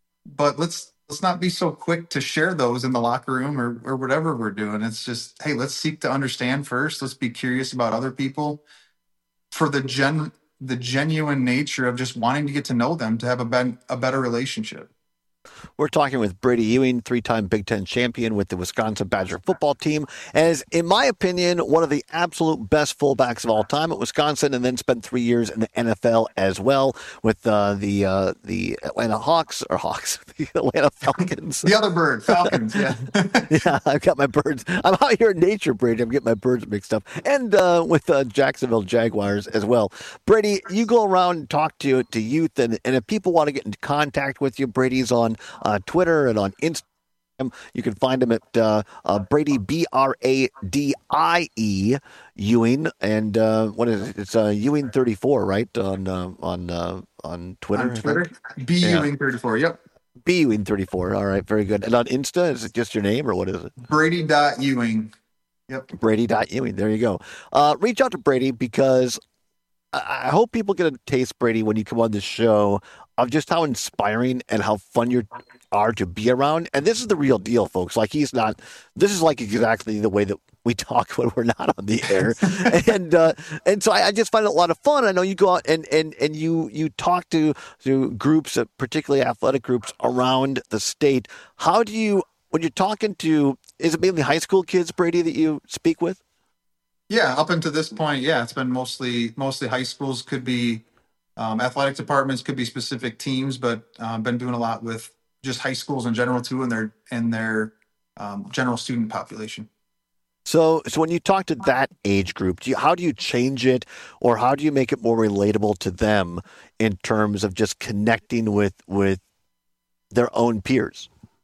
But let's, let's not be so quick to share those in the locker room or, or whatever we're doing. It's just, hey, let's seek to understand first. Let's be curious about other people for the gen, the genuine nature of just wanting to get to know them, to have a, ben, a better relationship. We're talking with Brady Ewing, three-time Big Ten champion with the Wisconsin Badger football team, as, in my opinion, one of the absolute best fullbacks of all time at Wisconsin, and then spent three years in the N F L as well with uh, the uh, the Atlanta Hawks, or Hawks, the Atlanta Falcons. The other bird, Falcons, yeah. Yeah, I've got my birds. I'm out here in nature, Brady. I'm getting my birds mixed up. And uh, with uh, Jacksonville Jaguars as well. Brady, you go around and talk to, to youth, and, and if people want to get into contact with you, Brady's on Uh, Twitter and on Instagram. You can find him at uh, uh, Brady, B R A D I E, Ewing. And uh, what is it? It's uh, Ewing thirty-four, right? On uh, on uh, on Twitter. On Twitter? B Ewing thirty-four, yep. B Ewing thirty-four. All right, very good. And on Insta, is it just your name or what is it? Brady.Ewing. Yep. Brady.Ewing. There you go. Uh, reach out to Brady, because I, I hope people get a taste, Brady, when you come on this show, of just how inspiring and how fun you are to be around. And this is the real deal, folks. Like, he's not, this is like exactly the way that we talk when we're not on the air. and uh, and so I, I just find it a lot of fun. I know you go out and, and, and you, you talk to, to groups, uh, particularly athletic groups around the state. How do you, when you're talking to, is it mainly high school kids, Brady, that you speak with? Yeah, up until this point, yeah, it's been mostly, mostly high schools. Could be Um, athletic departments, could be specific teams, but uh, been doing a lot with just high schools in general too, and their and their um, general student population. So, so when you talk to that age group, do you, how do you change it, or how do you make it more relatable to them in terms of just connecting with with their own peers?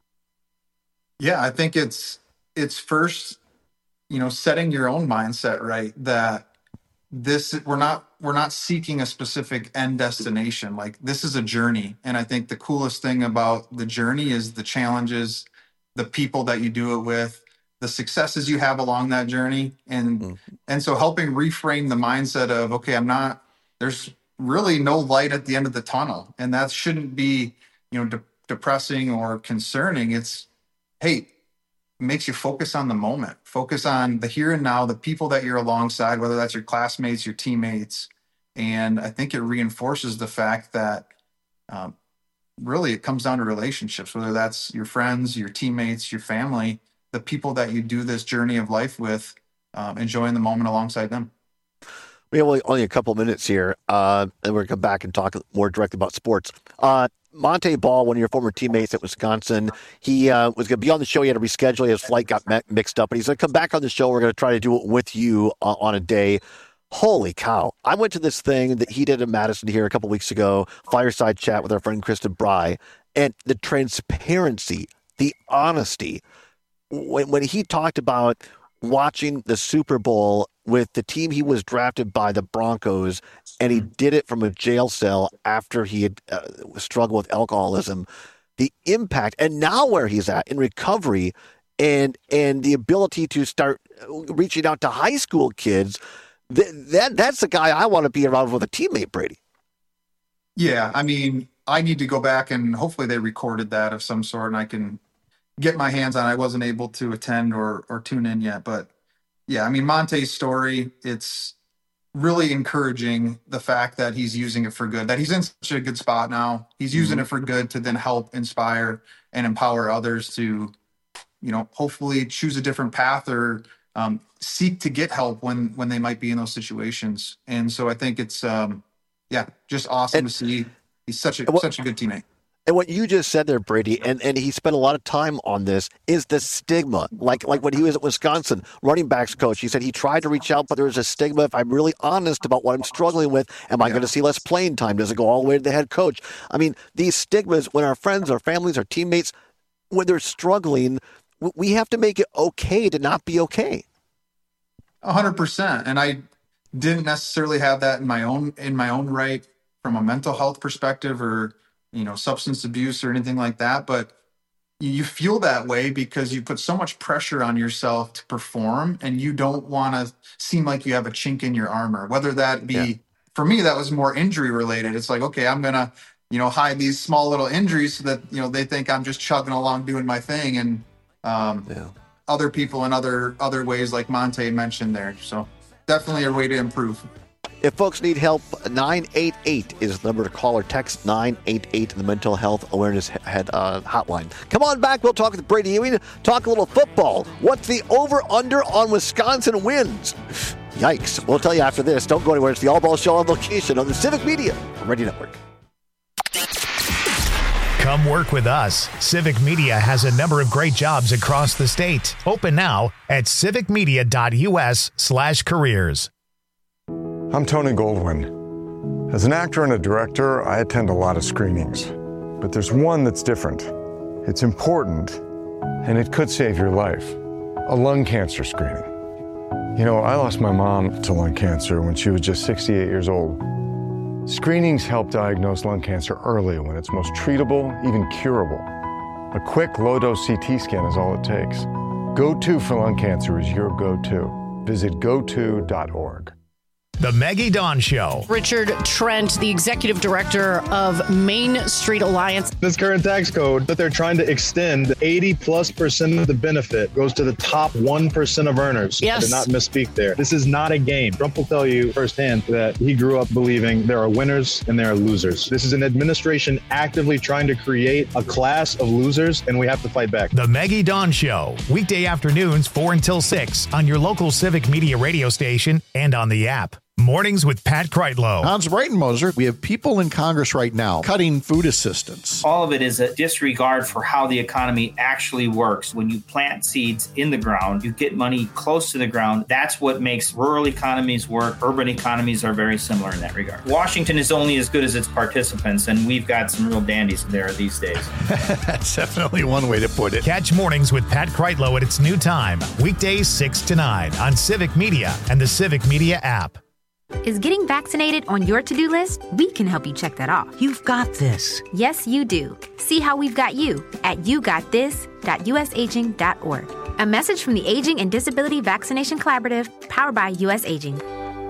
Yeah, I think it's it's first, you know, setting your own mindset right, that this we're not we're not seeking a specific end destination. Like, this is a journey, and I think the coolest thing about the journey is the challenges, the people that you do it with, the successes you have along that journey, and mm-hmm. and so helping reframe the mindset of, okay, I'm not, there's really no light at the end of the tunnel, and that shouldn't be, you know, de- depressing or concerning. It's, hey, makes you focus on the moment, focus on the here and now, the people that you're alongside, whether that's your classmates, your teammates. And I think it reinforces the fact that um, really it comes down to relationships, whether that's your friends, your teammates, your family, the people that you do this journey of life with, um, enjoying the moment alongside them. We have only, only a couple minutes here, uh, and we're going to come back and talk more directly about sports. Uh, Montee Ball, one of your former teammates at Wisconsin, he uh, was going to be on the show. He had to reschedule. His flight got me- mixed up, but he's going to come back on the show. We're going to try to do it with you uh, on a day. Holy cow. I went to this thing that he did in Madison here a couple weeks ago, fireside chat with our friend Kristen Bry, and the transparency, the honesty. When, when he talked about watching the Super Bowl with the team he was drafted by, the Broncos, and he did it from a jail cell after he had uh, struggled with alcoholism, the impact, and now where he's at in recovery, and and the ability to start reaching out to high school kids, th- that that's the guy I want to be around with a teammate, Brady. Yeah, I mean, I need to go back and hopefully they recorded that of some sort and I can get my hands on it. I wasn't able to attend or or tune in yet, but yeah, I mean, Montee's story, it's really encouraging, the fact that he's using it for good, that he's in such a good spot now. He's using mm-hmm. it for good to then help inspire and empower others to, you know, hopefully choose a different path or um, seek to get help when, when they might be in those situations. And so I think it's, um, yeah, just awesome and, to see. He's such a, what, such a good teammate. And what you just said there, Brady, and, and he spent a lot of time on this, is the stigma. Like like when he was at Wisconsin, running backs coach, he said he tried to reach out, but there was a stigma. If I'm really honest about what I'm struggling with, am I yeah. going to see less playing time? Does it go all the way to the head coach? I mean, these stigmas, when our friends, our families, our teammates, when they're struggling, we have to make it okay to not be okay. A hundred percent. And I didn't necessarily have that in my own in my own right from a mental health perspective or you know, substance abuse or anything like that. But you feel that way because you put so much pressure on yourself to perform and you don't want to seem like you have a chink in your armor, whether that be, yeah. for me, that was more injury related. It's like, okay, I'm going to, you know, hide these small little injuries so that, you know, they think I'm just chugging along doing my thing. And um, yeah. other people in other, other ways like Montee mentioned there. So definitely a way to improve. If folks need help, nine eight eight is the number to call or text, nine eight eight, the Mental Health Awareness head, uh, Hotline. Come on back. We'll talk with Brady Ewing, talk a little football. What's the over-under on Wisconsin wins? Yikes. We'll tell you after this. Don't go anywhere. It's the All Ball Show on location on the Civic Media Radio Network. Come work with us. Civic Media has a number of great jobs across the state. Open now at civicmedia.us slash careers. I'm Tony Goldwyn. As an actor and a director, I attend a lot of screenings. But there's one that's different. It's important, and it could save your life. A lung cancer screening. You know, I lost my mom to lung cancer when she was just sixty-eight years old. Screenings help diagnose lung cancer early when it's most treatable, even curable. A quick, low-dose C T scan is all it takes. Go-To for lung cancer is your go-to. Visit go to dot org. The Maggie Dawn Show. Richard Trent, the executive director of Main Street Alliance. This current tax code that they're trying to extend, eighty plus percent of the benefit goes to the top one percent of earners. Yes. To not misspeak there. This is not a game. Trump will tell you firsthand that he grew up believing there are winners and there are losers. This is an administration actively trying to create a class of losers, and we have to fight back. The Maggie Dawn Show. Weekday afternoons, four until six on your local Civic Media radio station and on the app. Mornings with Pat Kreitlow. Hans Breitenmoser, we have people in Congress right now cutting food assistance. All of it is a disregard for how the economy actually works. When you plant seeds in the ground, you get money close to the ground. That's what makes rural economies work. Urban economies are very similar in that regard. Washington is only as good as its participants, and we've got some real dandies there these days. That's definitely one way to put it. Catch Mornings with Pat Kreitlow at its new time, weekdays six to nine on Civic Media and the Civic Media app. Is getting vaccinated on your to-do list? We can help you check that off. You've got this. Yes, you do. See how we've got you at you got this dot u s aging dot org. A message from the Aging and Disability Vaccination Collaborative, powered by U S Aging.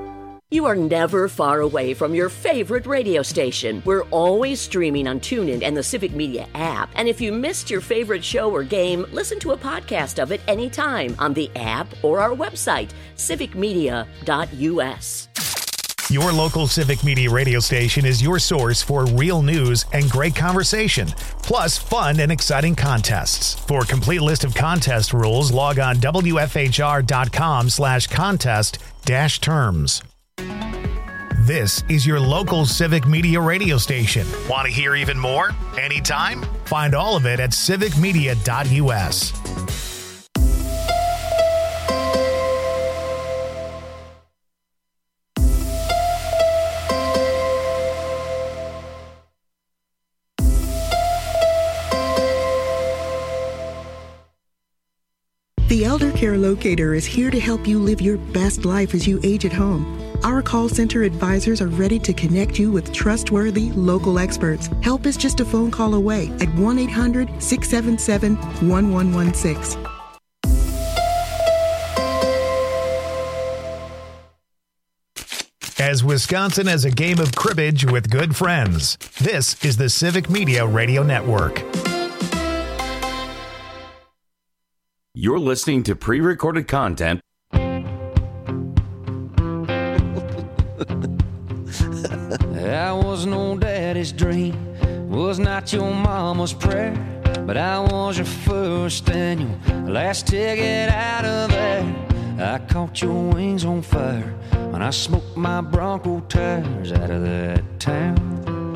You are never far away from your favorite radio station. We're always streaming on TuneIn and the Civic Media app. And if you missed your favorite show or game, listen to a podcast of it anytime on the app or our website, civic media dot u s. Your local Civic Media radio station is your source for real news and great conversation, plus fun and exciting contests. For a complete list of contest rules, log on w f h r dot com slash contest dash terms. This is your local Civic Media radio station. Want to hear even more? Anytime? Find all of it at civic media dot u s. The Elder Care Locator is here to help you live your best life as you age at home. Our call center advisors are ready to connect you with trustworthy local experts. Help is just a phone call away at one eight hundred six seven seven one one one six. As Wisconsin as a game of cribbage with good friends, this is the Civic Media Radio Network. You're listening to pre-recorded content. I was no daddy's dream, was not your mama's prayer, but I was your first and your last ticket out of there. I caught your wings on fire when I smoked my Bronco tires out of that town.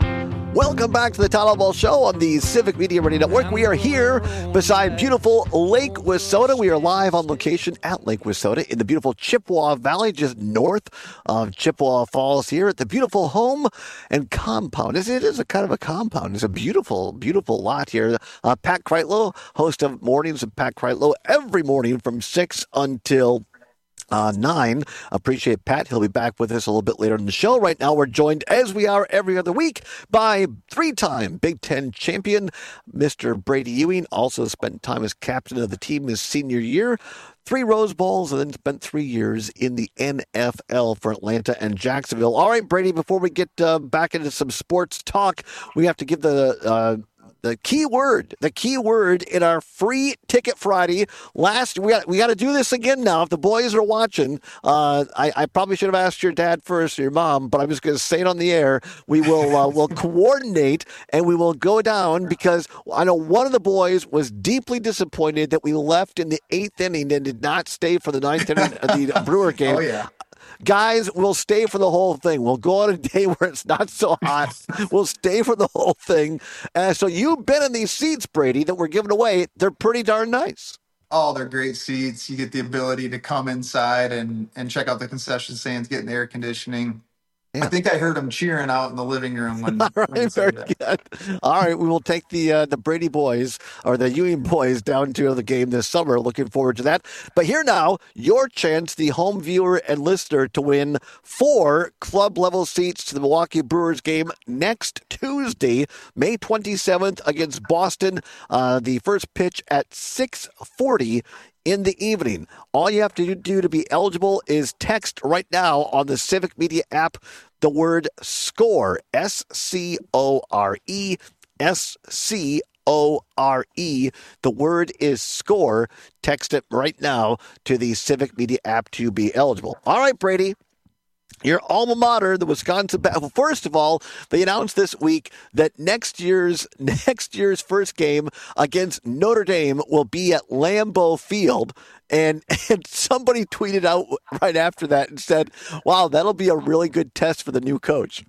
Welcome back to the Tyler Ball Show on the Civic Media Radio Network. We are here beside beautiful Lake Wissota. We are live on location at Lake Wissota in the beautiful Chippewa Valley, just north of Chippewa Falls here at the beautiful home and compound. It is a kind of a compound. It's a beautiful, beautiful lot here. Uh, Pat Kreitlow, host of Mornings with Pat Kreitlow, every morning from six until Uh, nine. Appreciate Pat. He'll be back with us a little bit later in the show. Right now, we're joined, as we are every other week, by three-time Big Ten champion, Mister Brady Ewing. Also spent time as captain of the team his senior year. Three Rose Bowls, and then spent three years in the N F L for Atlanta and Jacksonville. All right, Brady, before we get uh, back into some sports talk, we have to give the... Uh, The key word, the key word in our free ticket Friday. Last, we got we got to do this again now. If the boys are watching, uh, I, I probably should have asked your dad first or your mom, but I'm just going to say it on the air. We will uh, we'll coordinate and we will go down because I know one of the boys was deeply disappointed that we left in the eighth inning and did not stay for the ninth inning of the Brewer game. Oh yeah. Guys, we'll stay for the whole thing. We'll go on a day where it's not so hot. We'll stay for the whole thing. Uh, so you've been in these seats, Brady, that we're giving away. They're pretty darn nice. Oh, they're great seats. You get the ability to come inside and, and check out the concession stands, get in air conditioning. Yeah. I think I heard them cheering out in the living room. When, All right, when very good. All right, we will take the uh, the Brady boys or the Ewing boys down to the game this summer. Looking forward to that. But here now, your chance, the home viewer and listener, to win four club level seats to the Milwaukee Brewers game next Tuesday, May twenty-seventh against Boston. Uh, the first pitch at six forty in the evening. All you have to do to be eligible is text right now on the Civic Media app the word SCORE, S C O R E, S C O R E. The word is SCORE. Text it right now to the Civic Media app to be eligible. All right, Brady. Your alma mater, the Wisconsin. Well, first of all, they announced this week that next year's next year's first game against Notre Dame will be at Lambeau Field, and and somebody tweeted out right after that and said, "Wow, that'll be a really good test for the new coach."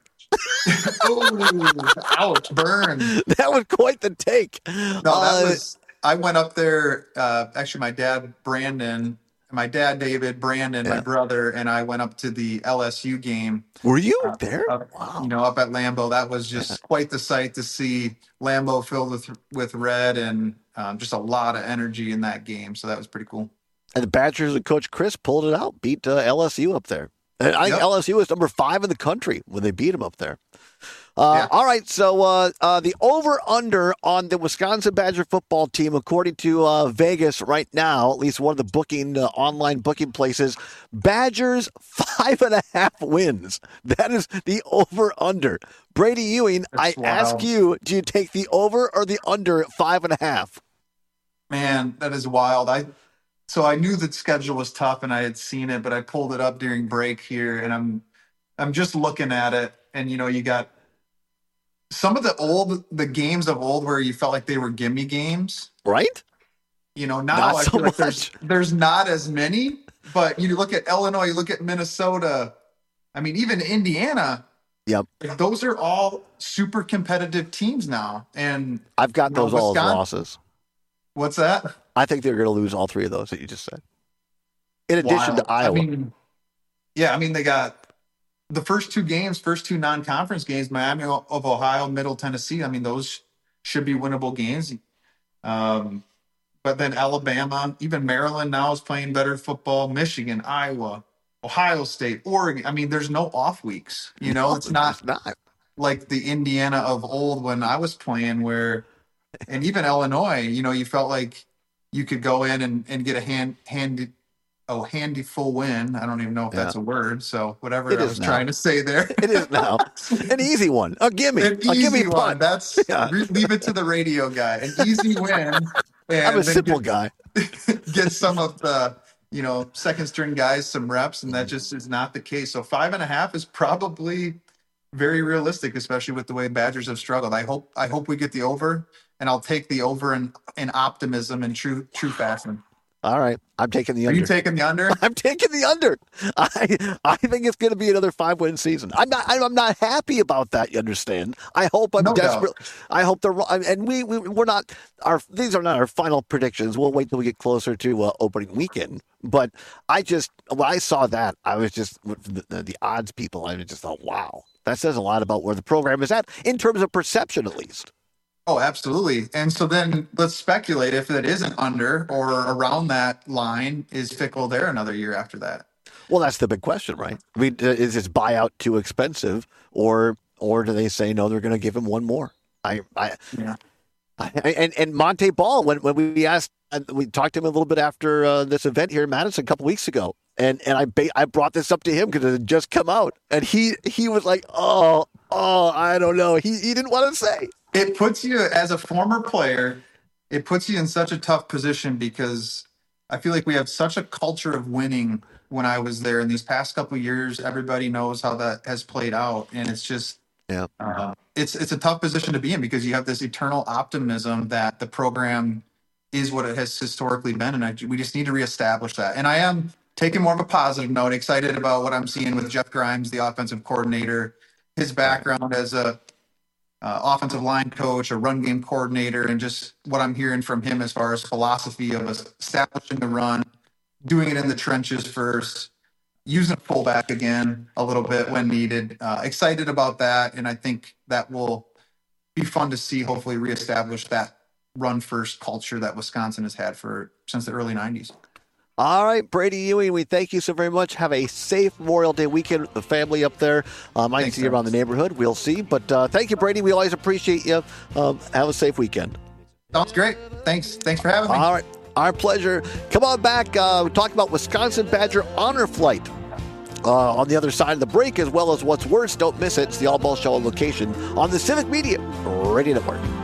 Oh, ouch, burn! That was quite the take. No, that uh, was. I went up there. Uh, actually, my dad, Brandon. My dad, David, Brandon, yeah. my brother, and I went up to the L S U game. Were you uh, there? Up, wow. You know, up at Lambeau. That was just yeah. quite the sight to see Lambeau filled with with red and um, just a lot of energy in that game. So that was pretty cool. And the Badgers and Coach Chris pulled it out, beat uh, L S U up there. And I think yep. L S U was number five in the country when they beat them up there. Uh, Yeah. All right, so uh, uh, the over-under on the Wisconsin Badger football team, according to uh, Vegas right now, at least one of the booking uh, online booking places, Badgers five and a half wins. That is the over-under. Brady Ewing, That's I ask wild. you, do you take the over or the under at five and a half? Man, that is wild. I so I knew the schedule was tough and I had seen it, but I pulled it up during break here and I'm I'm just looking at it, and you know, you got some of the old the games of old where you felt like they were gimme games. Right? You know, now Not I so feel like much. there's there's not as many, but you look at Illinois, you look at Minnesota, I mean, even Indiana, Yep. like, those are all super competitive teams now. And I've got you know, those all as Wisconsin- losses. What's that? I think they're going to lose all three of those that you just said. In addition Wild. to Iowa. I mean, yeah, I mean, they got the first two games, first two non-conference games, Miami of Ohio, Middle Tennessee. I mean, those should be winnable games. Um, but then Alabama, even Maryland now is playing better football. Michigan, Iowa, Ohio State, Oregon. I mean, there's no off weeks. You know, No, it's not, there's not. like the Indiana of old when I was playing, where, and even Illinois, you know, you felt like you could go in and, and get a hand handy oh handy full win. I don't even know if that's Yeah. a word. So whatever It I is was now. trying to say there. It is now. An easy one. A gimme. An A gimme easy one. punt. That's Yeah. re- leave it to the radio guy. An easy win. And I'm a then simple get, guy. get some of the, you know, second string guys some reps, and that just is not the case. So five and a half is probably very realistic, especially with the way Badgers have struggled. I hope I hope we get the over, and I'll take the over in, in optimism and true true fashion. All right. I'm taking the Are under. you taking the under? I'm taking the under. I I think it's going to be another five win season. I'm not. I'm not happy about that. You understand? I hope I'm No doubt. desperate. I hope they're wrong. And we, we we're not. Our these are not our final predictions. We'll wait till we get closer to uh, opening weekend. But I just when I saw that, I was just the, the, the odds people. I just thought, wow, that says a lot about where the program is at in terms of perception, at least. Oh, absolutely. And so then let's speculate if it isn't under or around that line, is Fickle there another year after that? Well, that's the big question, right? I mean, uh, is his buyout too expensive, or or do they say no? They're going to give him one more. I, I, Yeah. I and and Monte Ball, when when we asked, uh, we talked to him a little bit after uh, this event here in Madison a couple weeks ago, and and I ba- I brought this up to him because it had just come out, and he he was like, oh oh, I don't know. He he didn't want to say. It puts you, as a former player, it puts you in such a tough position because I feel like we have such a culture of winning when I was there. In these past couple of years, everybody knows how that has played out. And it's just, Yeah. uh, it's it's a tough position to be in because you have this eternal optimism that the program is what it has historically been. And I, we just need to reestablish that. And I am taking more of a positive note, excited about what I'm seeing with Jeff Grimes, the offensive coordinator, his background as a Uh, offensive line coach, a run game coordinator, and just what I'm hearing from him as far as philosophy of establishing the run, doing it in the trenches first, using a fullback again a little bit when needed. Uh, excited about that, and I think that will be fun to see. Hopefully, reestablish that run first culture that Wisconsin has had for since the early nineties. All right, Brady Ewing, we thank you so very much. Have a safe Memorial Day weekend with the family up there. Uh, might Thanks, see you around the neighborhood. We'll see. But uh, thank you, Brady. We always appreciate you. Um, have a safe weekend. Sounds great. Thanks. Thanks for having me. All right. Our pleasure. Come on back. Uh, we talk about Wisconsin Badger Honor Flight uh, on the other side of the break, as well as what's worse. Don't miss it. It's the All Ball Show on location on the Civic Media Radio Network.